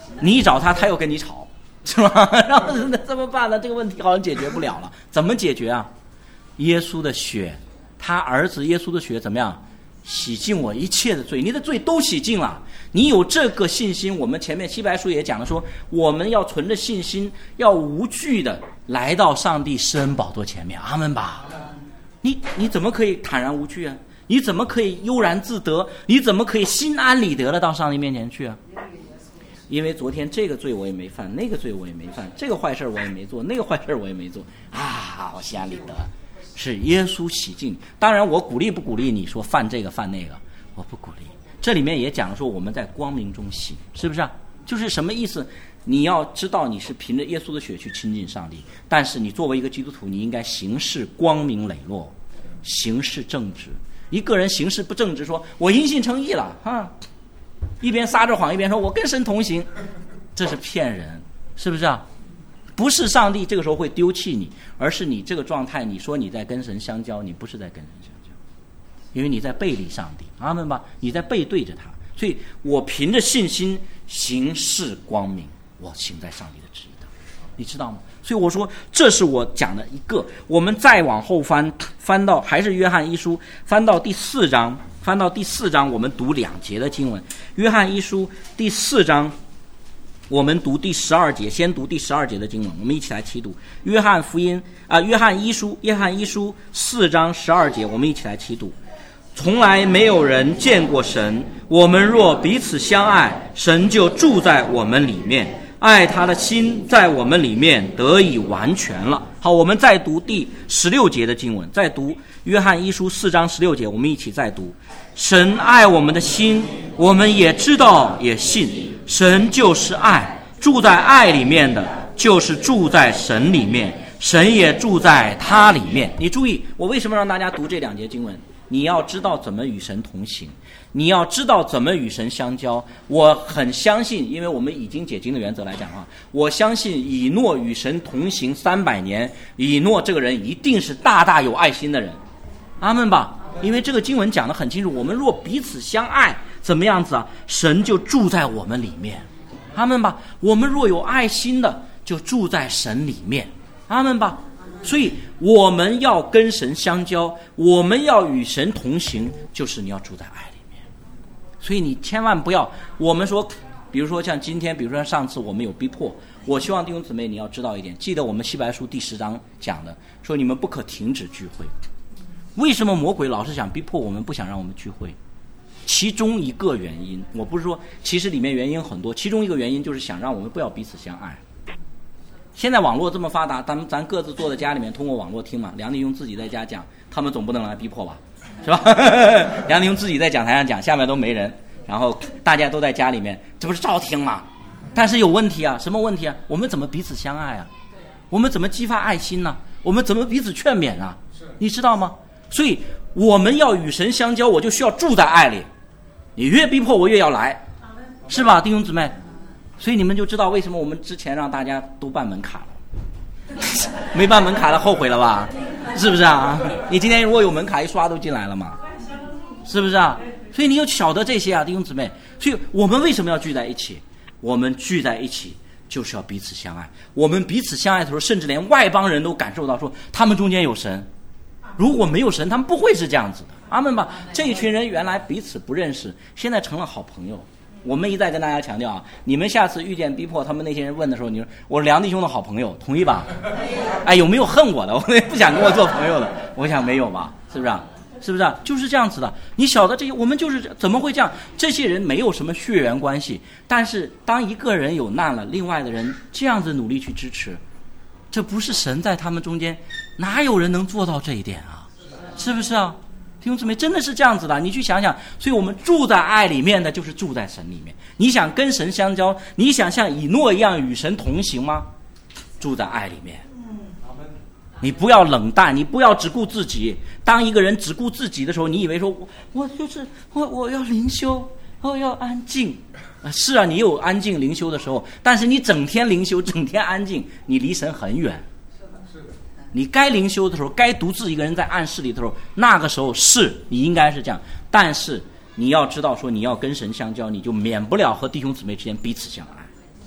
你一找他，他又跟你吵，是吧？然后那怎么办呢？这个问题好像解决不了了。怎么解决啊？耶稣的血，他儿子耶稣的血怎么样？洗净我一切的罪，你的罪都洗净了。你有这个信心，我们前面希伯来书也讲了说，我们要存着信心，要无惧的来到上帝施恩宝座前面。阿们吧。你你怎么可以坦然无惧啊？你怎么可以悠然自得？你怎么可以心安理得的到上帝面前去啊？因为昨天这个罪我也没犯，那个罪我也没犯，这个坏事我也没做，那个坏事我也没做啊，我心安理得。是耶稣洗净。当然我鼓励不鼓励你说犯这个犯那个，我不鼓励。这里面也讲说我们在光明中行，是不是啊？就是什么意思？你要知道你是凭着耶稣的血去亲近上帝，但是你作为一个基督徒，你应该行事光明磊落，行事正直。一个人行事不正直，说我因信称义了哈，一边撒着谎一边说我跟神同行，这是骗人，是不是啊？不是上帝这个时候会丢弃你，而是你这个状态，你说你在跟神相交，你不是在跟神相交，因为你在背离上帝。阿们吧，你在背对着他。所以我凭着信心行事光明，我行在上帝的旨意当中，你知道吗？所以我说这是我讲的一个。我们再往后翻，翻到还是约翰一书，翻到第四章，翻到第四章，我们读两节的经文。约翰一书第四章，我们读第十二节，先读第十二节的经文，我们一起来齐读。约翰福音啊、呃，约翰一书，约翰一书四章十二节，我们一起来齐读。从来没有人见过神，我们若彼此相爱，神就住在我们里面，爱他的心在我们里面得以完全了。好，我们再读第十六节的经文，再读约翰一书四章十六节，我们一起再读。神爱我们的心，我们也知道也信，神就是爱，住在爱里面的就是住在神里面，神也住在他里面。你注意，我为什么让大家读这两节经文？你要知道怎么与神同行，你要知道怎么与神相交。我很相信，因为我们已经解经的原则来讲啊，我相信以诺与神同行三百年，以诺这个人一定是大大有爱心的人。阿们吧。因为这个经文讲得很清楚，我们若彼此相爱，怎么样子啊？神就住在我们里面。阿们吧。我们若有爱心的，就住在神里面。阿们吧。所以我们要跟神相交，我们要与神同行，就是你要住在爱里面。所以你千万不要，我们说比如说像今天，比如说上次我们有逼迫，我希望弟兄姊妹你要知道一点，记得我们希伯来书第十章讲的，说你们不可停止聚会。为什么魔鬼老是想逼迫我们，不想让我们聚会？其中一个原因，我不是说其实里面原因很多，其中一个原因就是想让我们不要彼此相爱。现在网络这么发达，咱们咱各自坐在家里面通过网络听嘛，梁弟兄自己在家讲，他们总不能来逼迫吧，是吧？梁弟兄自己在讲台上讲，下面都没人，然后大家都在家里面，这不是照听吗？但是有问题啊，什么问题啊？我们怎么彼此相爱啊？我们怎么激发爱心呢？我们怎么彼此劝勉啊？你知道吗？所以我们要与神相交，我就需要住在爱里。你越逼迫我越要来，是吧，弟兄姊妹？所以你们就知道为什么我们之前让大家都办门卡了，没办门卡了后悔了吧？是不是啊？你今天如果有门卡一刷都进来了嘛，是不是啊？所以你要晓得这些啊，弟兄姊妹。所以我们为什么要聚在一起？我们聚在一起就是要彼此相爱。我们彼此相爱的时候，甚至连外邦人都感受到说他们中间有神。如果没有神，他们不会是这样子的。阿们吧。这一群人原来彼此不认识，现在成了好朋友。我们一再跟大家强调啊，你们下次遇见逼迫他们那些人问的时候，你说我是梁弟兄的好朋友，同意吧？哎，有没有恨我的？我不想跟我做朋友的，我想没有吧？是不是啊？是不是啊？就是这样子的。你晓得这些，我们就是怎么会这样？这些人没有什么血缘关系，但是当一个人有难了，另外的人这样子努力去支持，这不是神在他们中间，哪有人能做到这一点啊？是不是啊？弟兄姊妹，真的是这样子的，你去想想。所以我们住在爱里面的，就是住在神里面。你想跟神相交，你想像以诺一样与神同行吗？住在爱里面。你不要冷淡，你不要只顾自己。当一个人只顾自己的时候，你以为说我我就是我我要灵修，我要安静。啊，是啊，你有安静灵修的时候，但是你整天灵修，整天安静，你离神很远。你该灵修的时候，该独自一个人在暗室里的时候，那个时候是你应该是这样。但是你要知道说，你要跟神相交，你就免不了和弟兄姊妹之间彼此相爱。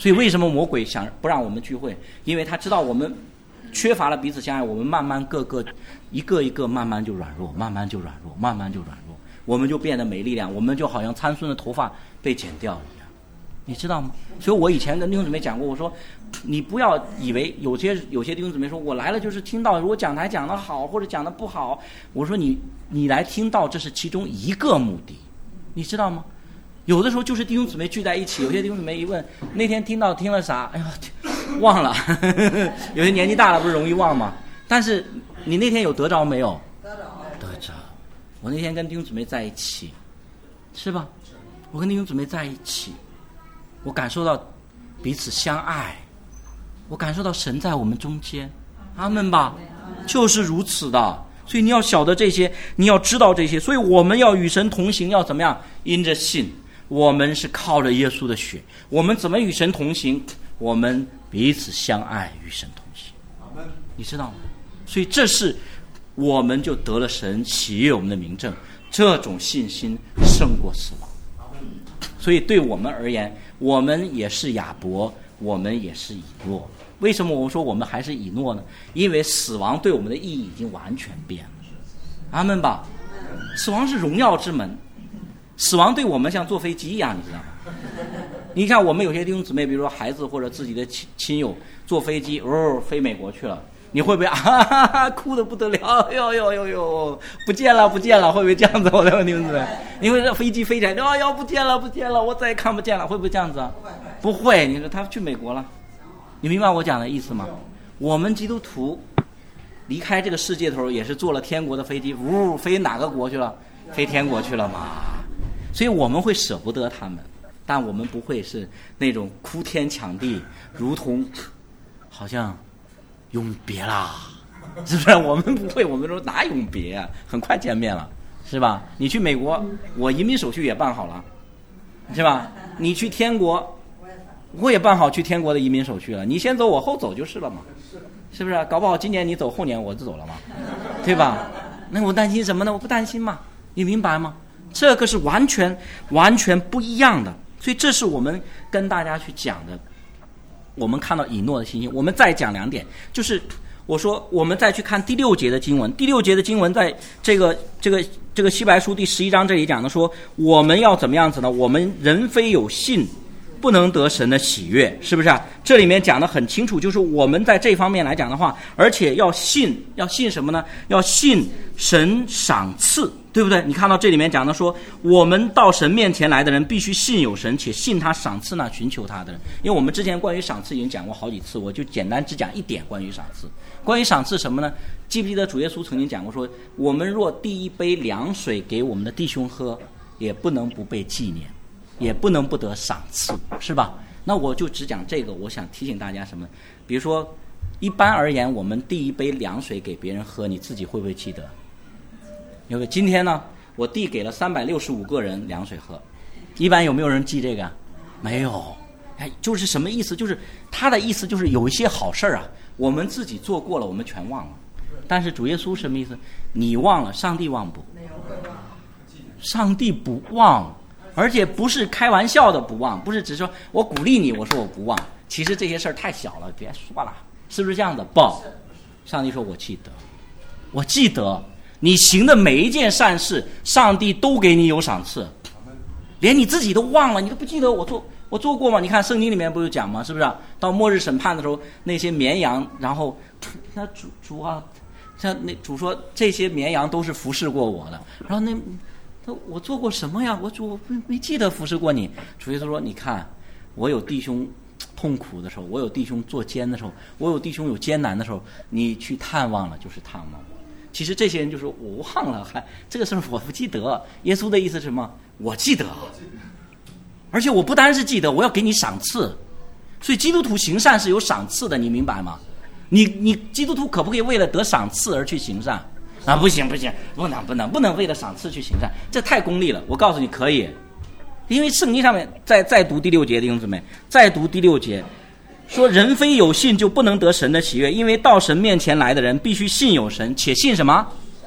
所以为什么魔鬼想不让我们聚会？因为他知道我们缺乏了彼此相爱，我们慢慢个个一个一个慢慢就软弱，慢慢就软弱，慢慢就软弱，我们就变得没力量，我们就好像参孙的头发被剪掉一样，你知道吗？所以我以前跟弟兄姊妹讲过，我说你不要以为有些有些弟兄姊妹说我来了就是听到如果讲台讲得好或者讲得不好，我说你你来听到这是其中一个目的，你知道吗？有的时候就是弟兄姊妹聚在一起，有些弟兄姊妹一问那天听到听了啥，哎呀忘了有些年纪大了不是容易忘吗？但是你那天有得着没有？得着。得着。我那天跟弟兄姊妹在一起，是吧？我跟弟兄姊妹在一起，我感受到彼此相爱，我感受到神在我们中间，阿们吧，就是如此的。所以你要晓得这些，你要知道这些，所以我们要与神同行，要怎么样？因着信，我们是靠着耶稣的血，我们怎么与神同行？我们彼此相爱，与神同行，你知道吗？所以这是我们就得了神喜悦我们的明证，这种信心胜过死亡。所以对我们而言，我们也是亚伯，我们也是以诺。为什么我们说我们还是以诺呢？因为死亡对我们的意义已经完全变了，阿们吧。死亡是荣耀之门，死亡对我们像坐飞机一样，你知道吗？你看我们有些弟兄姊妹，比如说孩子或者自己的亲亲友坐飞机哦飞美国去了，你会不会啊哈哈哭得不得了？哟哟哟哟，不见了不见了，会不会这样子？我在问弟兄姊妹，因为这飞机飞起来，哦哟不见了不见了，我再也看不见了，会不会这样子啊？不会，你说他去美国了，你明白我讲的意思吗？我们基督徒离开这个世界头也是坐了天国的飞机，呜飞哪个国去了？飞天国去了嘛。所以我们会舍不得他们，但我们不会是那种哭天抢地，如同好像永别啦，是不是？我们不会，我们说哪永别啊？很快见面了，是吧？你去美国，我移民手续也办好了，是吧？你去天国，我也办好去天国的移民手续了。你先走，我后走就是了嘛，是不是？搞不好今年你走，后年我就走了嘛，对吧？那我担心什么呢？我不担心嘛，你明白吗？这个是完全完全不一样的。所以这是我们跟大家去讲的，我们看到以诺的信心。我们再讲两点，就是我说我们再去看第六节的经文，第六节的经文在这个这个这个希伯来书第十一章这里讲的说，我们要怎么样子呢？我们人非有信，不能得神的喜悦，是不是啊？这里面讲得很清楚，就是我们在这方面来讲的话，而且要信，要信什么呢？要信神赏赐，对不对？你看到这里面讲的说，我们到神面前来的人必须信有神，且信他赏赐那寻求他的人。因为我们之前关于赏赐已经讲过好几次，我就简单只讲一点关于赏赐。关于赏赐什么呢？记不记得主耶稣曾经讲过说，我们若递一杯凉水给我们的弟兄喝，也不能不被纪念，也不能不得赏赐，是吧？那我就只讲这个。我想提醒大家什么？比如说一般而言，我们递一杯凉水给别人喝，你自己会不会记得？因为今天呢，我递给了三百六十五个人凉水喝，一般有没有人记这个？没有。哎，就是什么意思？就是他的意思就是有一些好事啊，我们自己做过了，我们全忘了。但是主耶稣什么意思？你忘了，上帝忘不？上帝不忘，而且不是开玩笑的不忘，不是只说我鼓励你，我说我不忘。其实这些事儿太小了，别说了，是不是这样的？不，上帝说我记得，我记得。你行的每一件善事，上帝都给你有赏赐，连你自己都忘了，你都不记得我做我做过吗？你看圣经里面不是讲吗？是不是、啊？到末日审判的时候，那些绵羊，然后那主主啊，像那主说这些绵羊都是服侍过我的，然后那他我做过什么呀？我主我没没记得服侍过你。主耶稣说，你看我有弟兄痛苦的时候，我有弟兄作奸的时候，我有弟兄有艰难的时候，你去探望了就是探望我。其实这些人就说我忘了，还这个事儿我不记得。耶稣的意思是什么？我记得，而且我不单是记得，我要给你赏赐。所以基督徒行善是有赏赐的，你明白吗？你你基督徒可不可以为了得赏赐而去行善啊？不行不行，不能不能不能为了赏赐去行善，这太功利了。我告诉你可以，因为圣经上面再再读第六节，弟兄姊妹，再读第六节。说人非有信就不能得神的喜悦，因为到神面前来的人必须信有神，且信什么？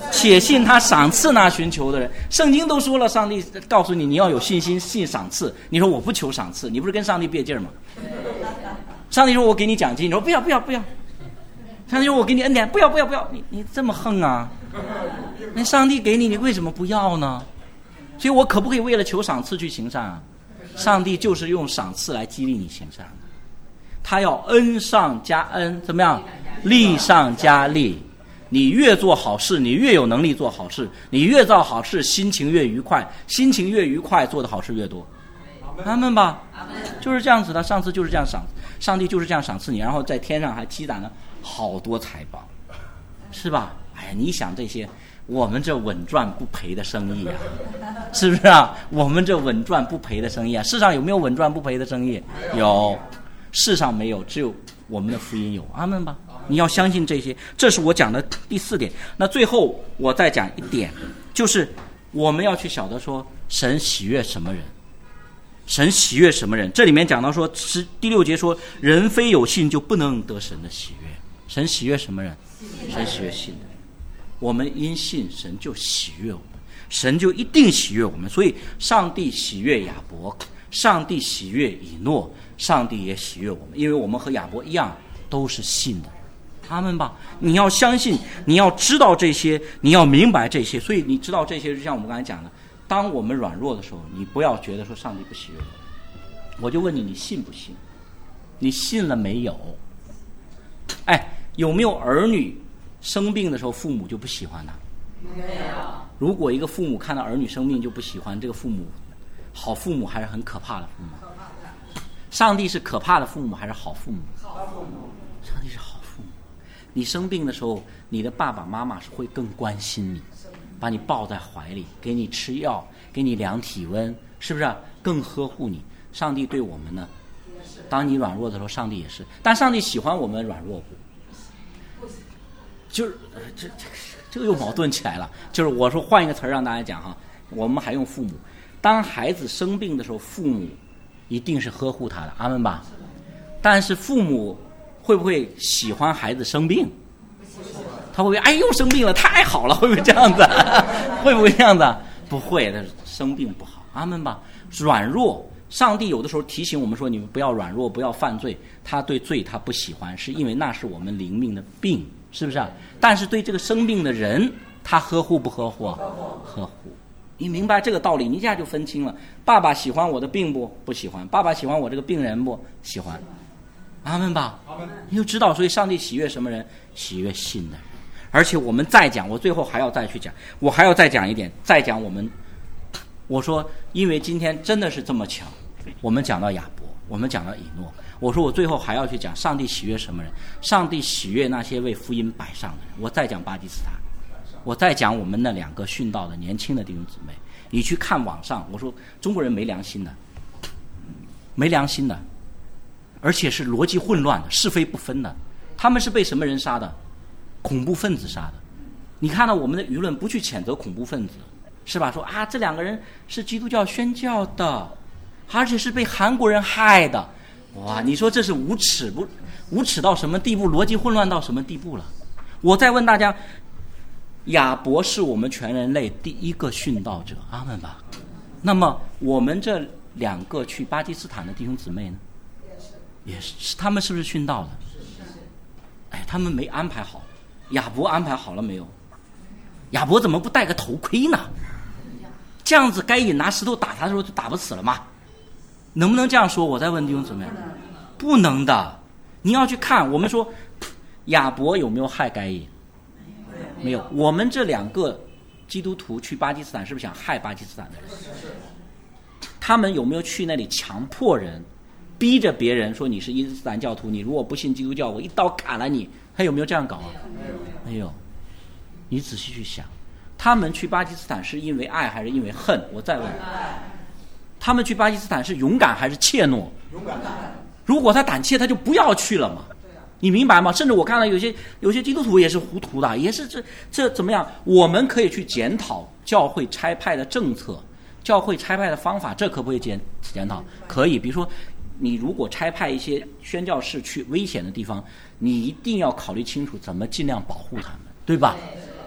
且信他赏赐那寻求的人。圣经都说了，上帝告诉你你要有信心，信赏赐。你说我不求赏赐，你不是跟上帝别劲儿吗？上帝说我给你奖金，你说不要不要不要。上帝说我给你恩典，不要不要不要。你你这么横啊？那上帝给你，你为什么不要呢？所以我可不可以为了求赏赐去行善啊？上帝就是用赏赐来激励你行善，他要恩上加恩，怎么样？利上加利。你越做好事，你越有能力做好事，你越做好事，心情越愉快，心情越愉快，做的好事越多。阿们吧，就是这样子的。上次就是这样赏，上帝就是这样赏赐你，然后在天上还积攒了好多财宝，是吧？哎呀，你想这些，我们这稳赚不赔的生意啊，是不是啊？我们这稳赚不赔的生意啊，世上有没有稳赚不赔的生意？有，世上没有，只有我们的福音有。阿们吧。你要相信这些，这是我讲的第四点。那最后我再讲一点，就是我们要去晓得说神喜悦什么人，神喜悦什么人。这里面讲到说第六节说，人非有信就不能得神的喜悦。神喜悦什么人？神喜悦信的人。我们因信神就喜悦我们，神就一定喜悦我们。所以上帝喜悦亚伯，上帝喜悦以诺，上帝也喜悦我们，因为我们和亚伯一样都是信的。他们吧，你要相信，你要知道这些，你要明白这些。所以你知道这些，就像我们刚才讲的，当我们软弱的时候，你不要觉得说上帝不喜悦我。我就问你，你信不信？你信了没有？哎，有没有儿女生病的时候，父母就不喜欢他？没有。如果一个父母看到儿女生病就不喜欢，这个父母，好父母还是很可怕的父母？上帝是可怕的父母还是好父母？好父母。上帝是好。你生病的时候，你的爸爸妈妈是会更关心你，把你抱在怀里，给你吃药，给你量体温，是不是、啊、更呵护你？上帝对我们呢，当你软弱的时候，上帝也是。但上帝喜欢我们软弱不？就是这这这个又矛盾起来了。就是我说换一个词儿让大家讲哈，我们还用父母。当孩子生病的时候，父母一定是呵护他的，阿们吧。但是父母会不会喜欢孩子生病？他会不会哎呦生病了太好了？会不会这样子？会不会这样子？不会的，生病不好。阿们吧。软弱，上帝有的时候提醒我们说，你们不要软弱，不要犯罪。他对罪他不喜欢，是因为那是我们灵命的病，是不是啊？但是对这个生病的人，他呵护不呵护？呵护。你明白这个道理，你一下就分清了。爸爸喜欢我的病不？不喜欢。爸爸喜欢我这个病人不？喜欢。阿们吧，你就知道，所以上帝喜悦什么人？喜悦信的人。而且我们再讲，我最后还要再去讲，我还要再讲一点，再讲我们。我说，因为今天真的是这么巧，我们讲到亚伯，我们讲到以诺，我说我最后还要去讲上帝喜悦什么人？上帝喜悦那些为福音摆上的人。我再讲巴基斯坦，我再讲我们那两个殉道的年轻的弟兄姊妹。你去看网上，我说中国人没良心的，没良心的。而且是逻辑混乱的，是非不分的。他们是被什么人杀的？恐怖分子杀的。你看到我们的舆论不去谴责恐怖分子，是吧？说啊，这两个人是基督教宣教的，而且是被韩国人害的。哇，你说这是无耻不？无耻到什么地步？逻辑混乱到什么地步了？我再问大家，亚伯是我们全人类第一个殉道者，阿们吧。那么我们这两个去巴基斯坦的弟兄姊妹呢？也是，他们是不是殉道的？哎，他们没安排好。亚伯安排好了没有？亚伯怎么不戴个头盔呢？这样子该隐拿石头打他的时候就打不死了吗？能不能这样说？我再问弟兄姊妹，不能的。你要去看，我们说亚伯有没有害该隐？没有。我们这两个基督徒去巴基斯坦，是不是想害巴基斯坦的人？他们有没有去那里强迫人？逼着别人说你是伊斯兰教徒，你如果不信基督教，我一刀砍了你。他有没有这样搞啊？没有。你仔细去想，他们去巴基斯坦是因为爱还是因为恨？我再问，他们去巴基斯坦是勇敢还是怯懦？勇敢。如果他胆怯，他就不要去了嘛。你明白吗？甚至我看到有些有些基督徒也是糊涂的，也是这这怎么样？我们可以去检讨教会差派的政策，教会差派的方法，这可不可以检检讨？可以，比如说。你如果差派一些宣教士去危险的地方，你一定要考虑清楚怎么尽量保护他们，对吧？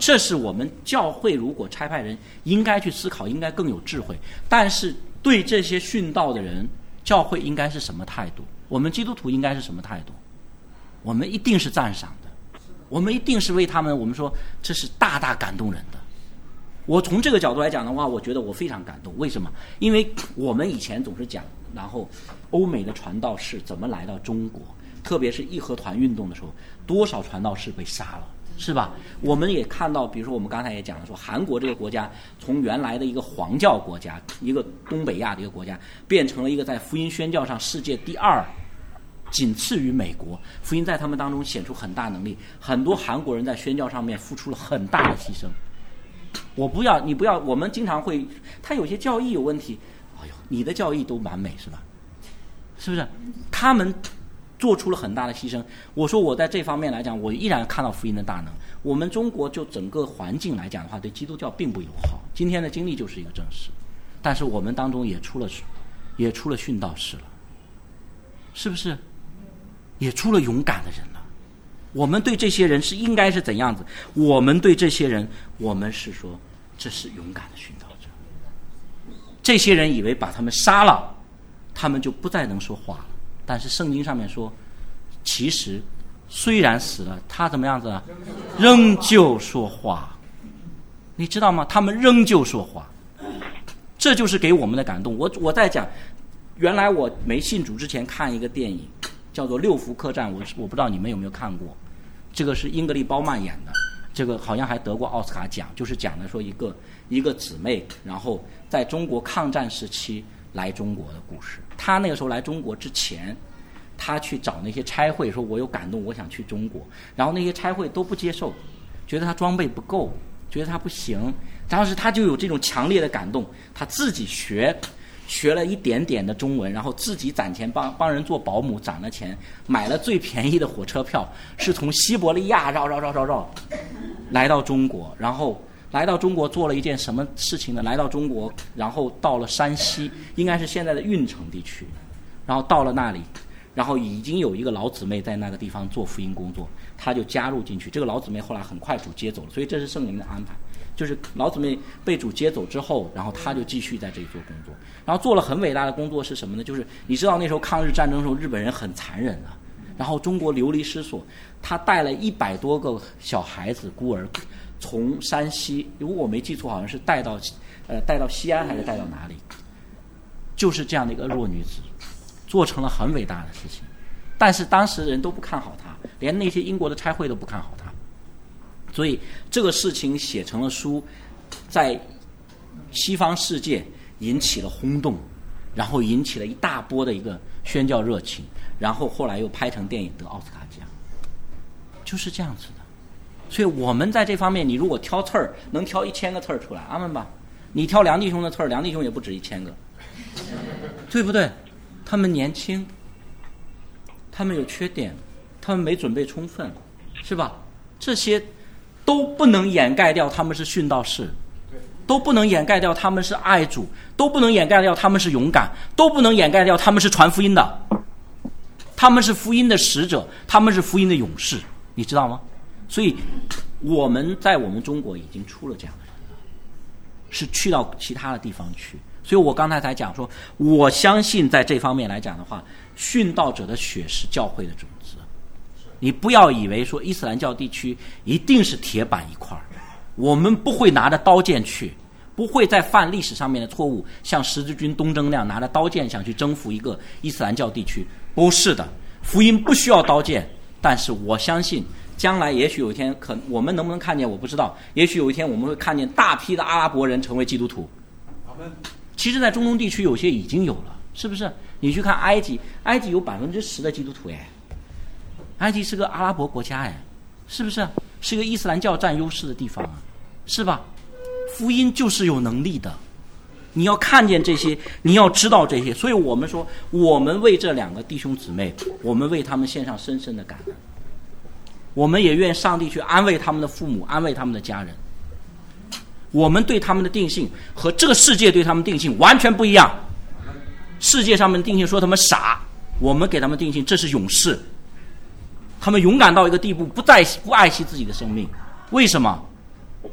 这是我们教会如果差派人应该去思考，应该更有智慧。但是对这些殉道的人，教会应该是什么态度？我们基督徒应该是什么态度？我们一定是赞赏的，我们一定是为他们，我们说这是大大感动人的。我从这个角度来讲的话，我觉得我非常感动。为什么？因为我们以前总是讲，然后欧美的传道士怎么来到中国，特别是义和团运动的时候，多少传道士被杀了，是吧？我们也看到，比如说我们刚才也讲了，说韩国这个国家从原来的一个黄教国家，一个东北亚的一个国家，变成了一个在福音宣教上世界第二，仅次于美国。福音在他们当中显出很大能力，很多韩国人在宣教上面付出了很大的牺牲。我不要你不要，我们经常会，他有些教义有问题，哎呦，你的教义都完美是吧？是不是？他们做出了很大的牺牲。我说我在这方面来讲，我依然看到福音的大能。我们中国就整个环境来讲的话，对基督教并不友好。今天的经历就是一个证实。但是我们当中也出了，也出了殉道士了，是不是？也出了勇敢的人了。我们对这些人是应该是怎样子？我们对这些人，我们是说这是勇敢的殉道者。这些人以为把他们杀了，他们就不再能说话了。但是圣经上面说，其实虽然死了，他怎么样子啊？仍旧说话。你知道吗？他们仍旧说话。这就是给我们的感动。我我在讲，原来我没信主之前看一个电影，叫做《六福客栈》，我我不知道你们有没有看过。这个是英格丽褒曼演的，这个好像还得过奥斯卡奖，就是讲的说一个一个姊妹，然后在中国抗战时期来中国的故事。她那个时候来中国之前，她去找那些差会，说我有感动，我想去中国，然后那些差会都不接受，觉得她装备不够，觉得她不行。当时她就有这种强烈的感动，她自己学学了一点点的中文，然后自己攒钱帮帮人做保姆，攒了钱买了最便宜的火车票，是从西伯利亚绕绕绕绕绕来到中国，然后来到中国做了一件什么事情呢？来到中国，然后到了山西，应该是现在的运城地区，然后到了那里，然后已经有一个老姊妹在那个地方做福音工作，他就加入进去。这个老姊妹后来很快主接走了，所以这是圣灵的安排。就是老姊妹被主接走之后，然后他就继续在这里做工作，然后做了很伟大的工作是什么呢？就是你知道那时候抗日战争的时候，日本人很残忍的，然后中国流离失所，他带了一百多个小孩子孤儿，从山西，如果我没记错，好像是带到呃带到西安还是带到哪里，就是这样的一个弱女子，做成了很伟大的事情，但是当时人都不看好她，连那些英国的差会都不看好她。所以这个事情写成了书，在西方世界引起了轰动，然后引起了一大波的一个宣教热情，然后后来又拍成电影得奥斯卡奖，就是这样子的。所以我们在这方面，你如果挑刺儿，能挑一千个刺儿出来，阿们吧。你挑梁弟兄的刺儿，梁弟兄也不止一千个，对不对？他们年轻，他们有缺点，他们没准备充分，是吧？这些都不能掩盖掉他们是殉道士，都不能掩盖掉他们是爱主，都不能掩盖掉他们是勇敢，都不能掩盖掉他们是传福音的，他们是福音的使者，他们是福音的勇士，你知道吗？所以我们在我们中国已经出了这样的人了，是去到其他的地方去。所以我刚才才讲说，我相信在这方面来讲的话，殉道者的血是教会的种子。你不要以为说伊斯兰教地区一定是铁板一块，我们不会拿着刀剑去，不会再犯历史上面的错误，像十字军东征那样拿着刀剑想去征服一个伊斯兰教地区，不是的。福音不需要刀剑，但是我相信将来也许有一天，可我们能不能看见我不知道，也许有一天我们会看见大批的阿拉伯人成为基督徒。其实在中东地区有些已经有了，是不是？你去看埃及，埃及有百分之十的基督徒哎，埃及是个阿拉伯国家哎，是不是？是个伊斯兰教占优势的地方啊，是吧？福音就是有能力的，你要看见这些，你要知道这些。所以我们说，我们为这两个弟兄姊妹，我们为他们献上深深的感恩，我们也愿上帝去安慰他们的父母，安慰他们的家人。我们对他们的定性和这个世界对他们定性完全不一样。世界上面定性说他们傻，我们给他们定性这是勇士，他们勇敢到一个地步，不再不爱惜自己的生命。为什么？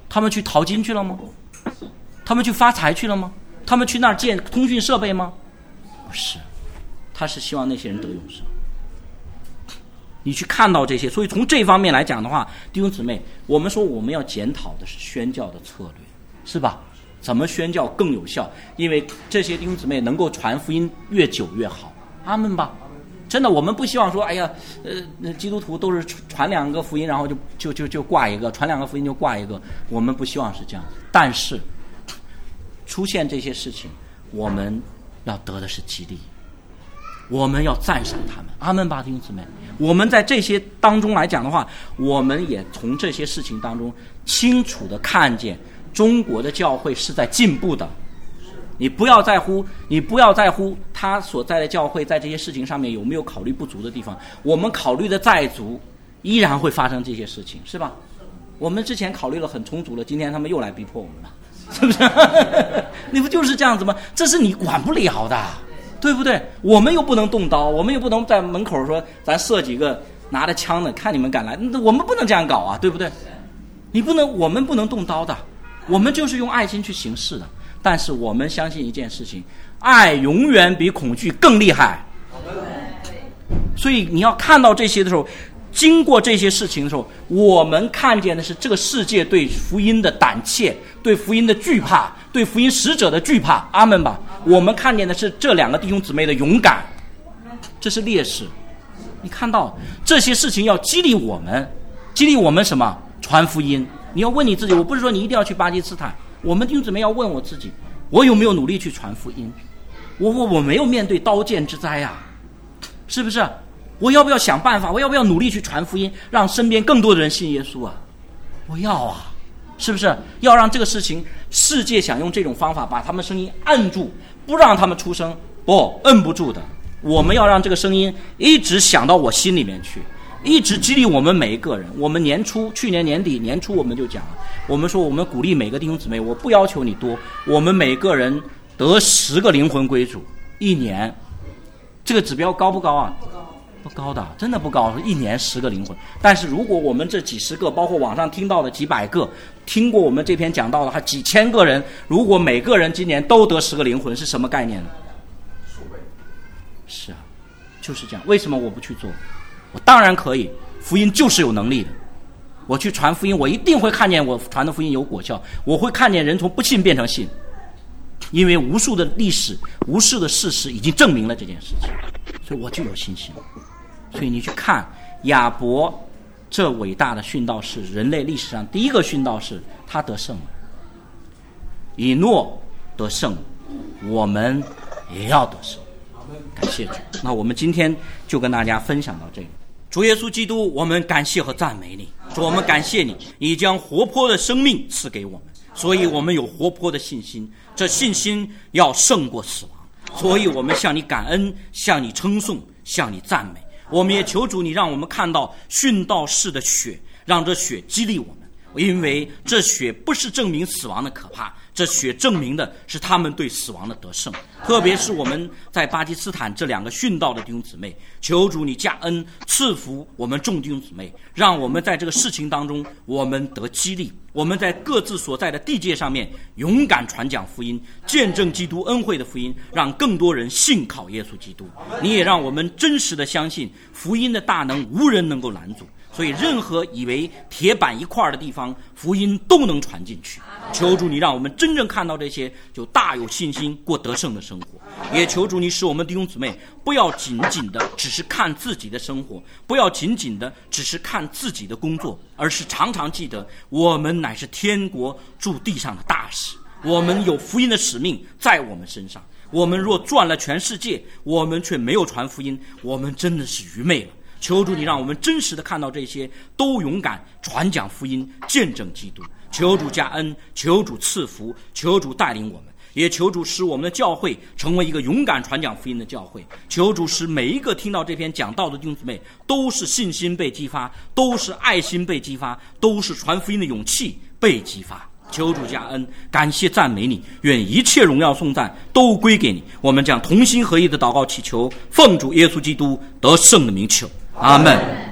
他们去淘金去了吗？他们去发财去了吗？他们去那儿建通讯设备吗？不是，他是希望那些人得永生。你去看到这些，所以从这方面来讲的话，弟兄姊妹，我们说我们要检讨的是宣教的策略，是吧？怎么宣教更有效？因为这些弟兄姊妹能够传福音越久越好，阿们吧。真的，我们不希望说，哎呀，呃，基督徒都是传两个福音，然后就就就就挂一个，传两个福音就挂一个，我们不希望是这样。但是出现这些事情，我们要得的是激励，我们要赞赏他们，阿们吧，弟兄姊妹。我们在这些当中来讲的话，我们也从这些事情当中清楚的看见中国的教会是在进步的。你不要在乎，你不要在乎他所在的教会在这些事情上面有没有考虑不足的地方。我们考虑的再足，依然会发生这些事情，是吧？我们之前考虑了很充足了，今天他们又来逼迫我们了，是不是？你不就是这样子吗？这是你管不了的，对不对？我们又不能动刀，我们又不能在门口说咱设几个拿着枪的，看你们敢来，我们不能这样搞啊，对不对？你不能，我们不能动刀的，我们就是用爱心去行事的。但是我们相信一件事情，爱永远比恐惧更厉害。所以你要看到这些的时候，经过这些事情的时候，我们看见的是这个世界对福音的胆怯，对福音的惧怕，对福音使者的惧怕，阿们吧。我们看见的是这两个弟兄姊妹的勇敢，这是烈士。你看到这些事情要激励我们，激励我们什么？传福音。你要问你自己，我不是说你一定要去巴基斯坦，我们弟兄姊妹要问我自己，我有没有努力去传福音？我我我没有面对刀剑之灾啊，是不是？我要不要想办法？我要不要努力去传福音，让身边更多的人信耶稣啊？我要啊，是不是？要让这个事情，世界想用这种方法把他们声音按住，不让他们出声，不，摁不住的。我们要让这个声音一直响到我心里面去，一直激励我们每一个人。我们年初，去年年底年初我们就讲了，我们说我们鼓励每个弟兄姊妹，我不要求你多，我们每个人得十个灵魂归主，一年，这个指标高不高啊？不高，不高的，真的不高，一年十个灵魂。但是如果我们这几十个，包括网上听到的几百个，听过我们这篇讲到的还几千个人，如果每个人今年都得十个灵魂，是什么概念呢？数倍。是啊，就是这样。为什么我不去做？我当然可以，福音就是有能力的。我去传福音，我一定会看见我传的福音有果效，我会看见人从不信变成信，因为无数的历史、无数的事实已经证明了这件事情，所以我就有信心。所以你去看亚伯这伟大的殉道士，人类历史上第一个殉道士，他得胜了。以诺得胜，我们也要得胜。感谢主。那我们今天就跟大家分享到这里。主耶稣基督，我们感谢和赞美你。主，我们感谢你，你将活泼的生命赐给我们，所以我们有活泼的信心，这信心要胜过死亡。所以我们向你感恩，向你称颂，向你赞美。我们也求主你让我们看到殉道士的血，让这血激励我们，因为这血不是证明死亡的可怕，这血证明的是他们对死亡的得胜。特别是我们在巴基斯坦这两个殉道的弟兄姊妹，求主你加恩赐福我们众弟兄姊妹，让我们在这个事情当中我们得激励，我们在各自所在的地界上面勇敢传讲福音，见证基督恩惠的福音，让更多人信靠耶稣基督。你也让我们真实的相信福音的大能无人能够拦阻，所以任何以为铁板一块的地方，福音都能传进去。求主你让我们真正看到这些，就大有信心过得胜的生活。也求主你使我们弟兄姊妹不要仅仅的只是看自己的生活，不要仅仅的只是看自己的工作，而是常常记得我们乃是天国驻地上的大使，我们有福音的使命在我们身上。我们若赚了全世界，我们却没有传福音，我们真的是愚昧了。求主你让我们真实的看到这些，都勇敢传讲福音，见证基督。求主加恩，求主赐福，求主带领我们，也求主使我们的教会成为一个勇敢传讲福音的教会。求主使每一个听到这篇讲道的弟兄姊妹都是信心被激发，都是爱心被激发，都是传福音的勇气被激发。求主加恩，感谢赞美你，愿一切荣耀颂赞都归给你。我们将同心合意的祷告祈求，奉主耶稣基督得胜的名求，阿们。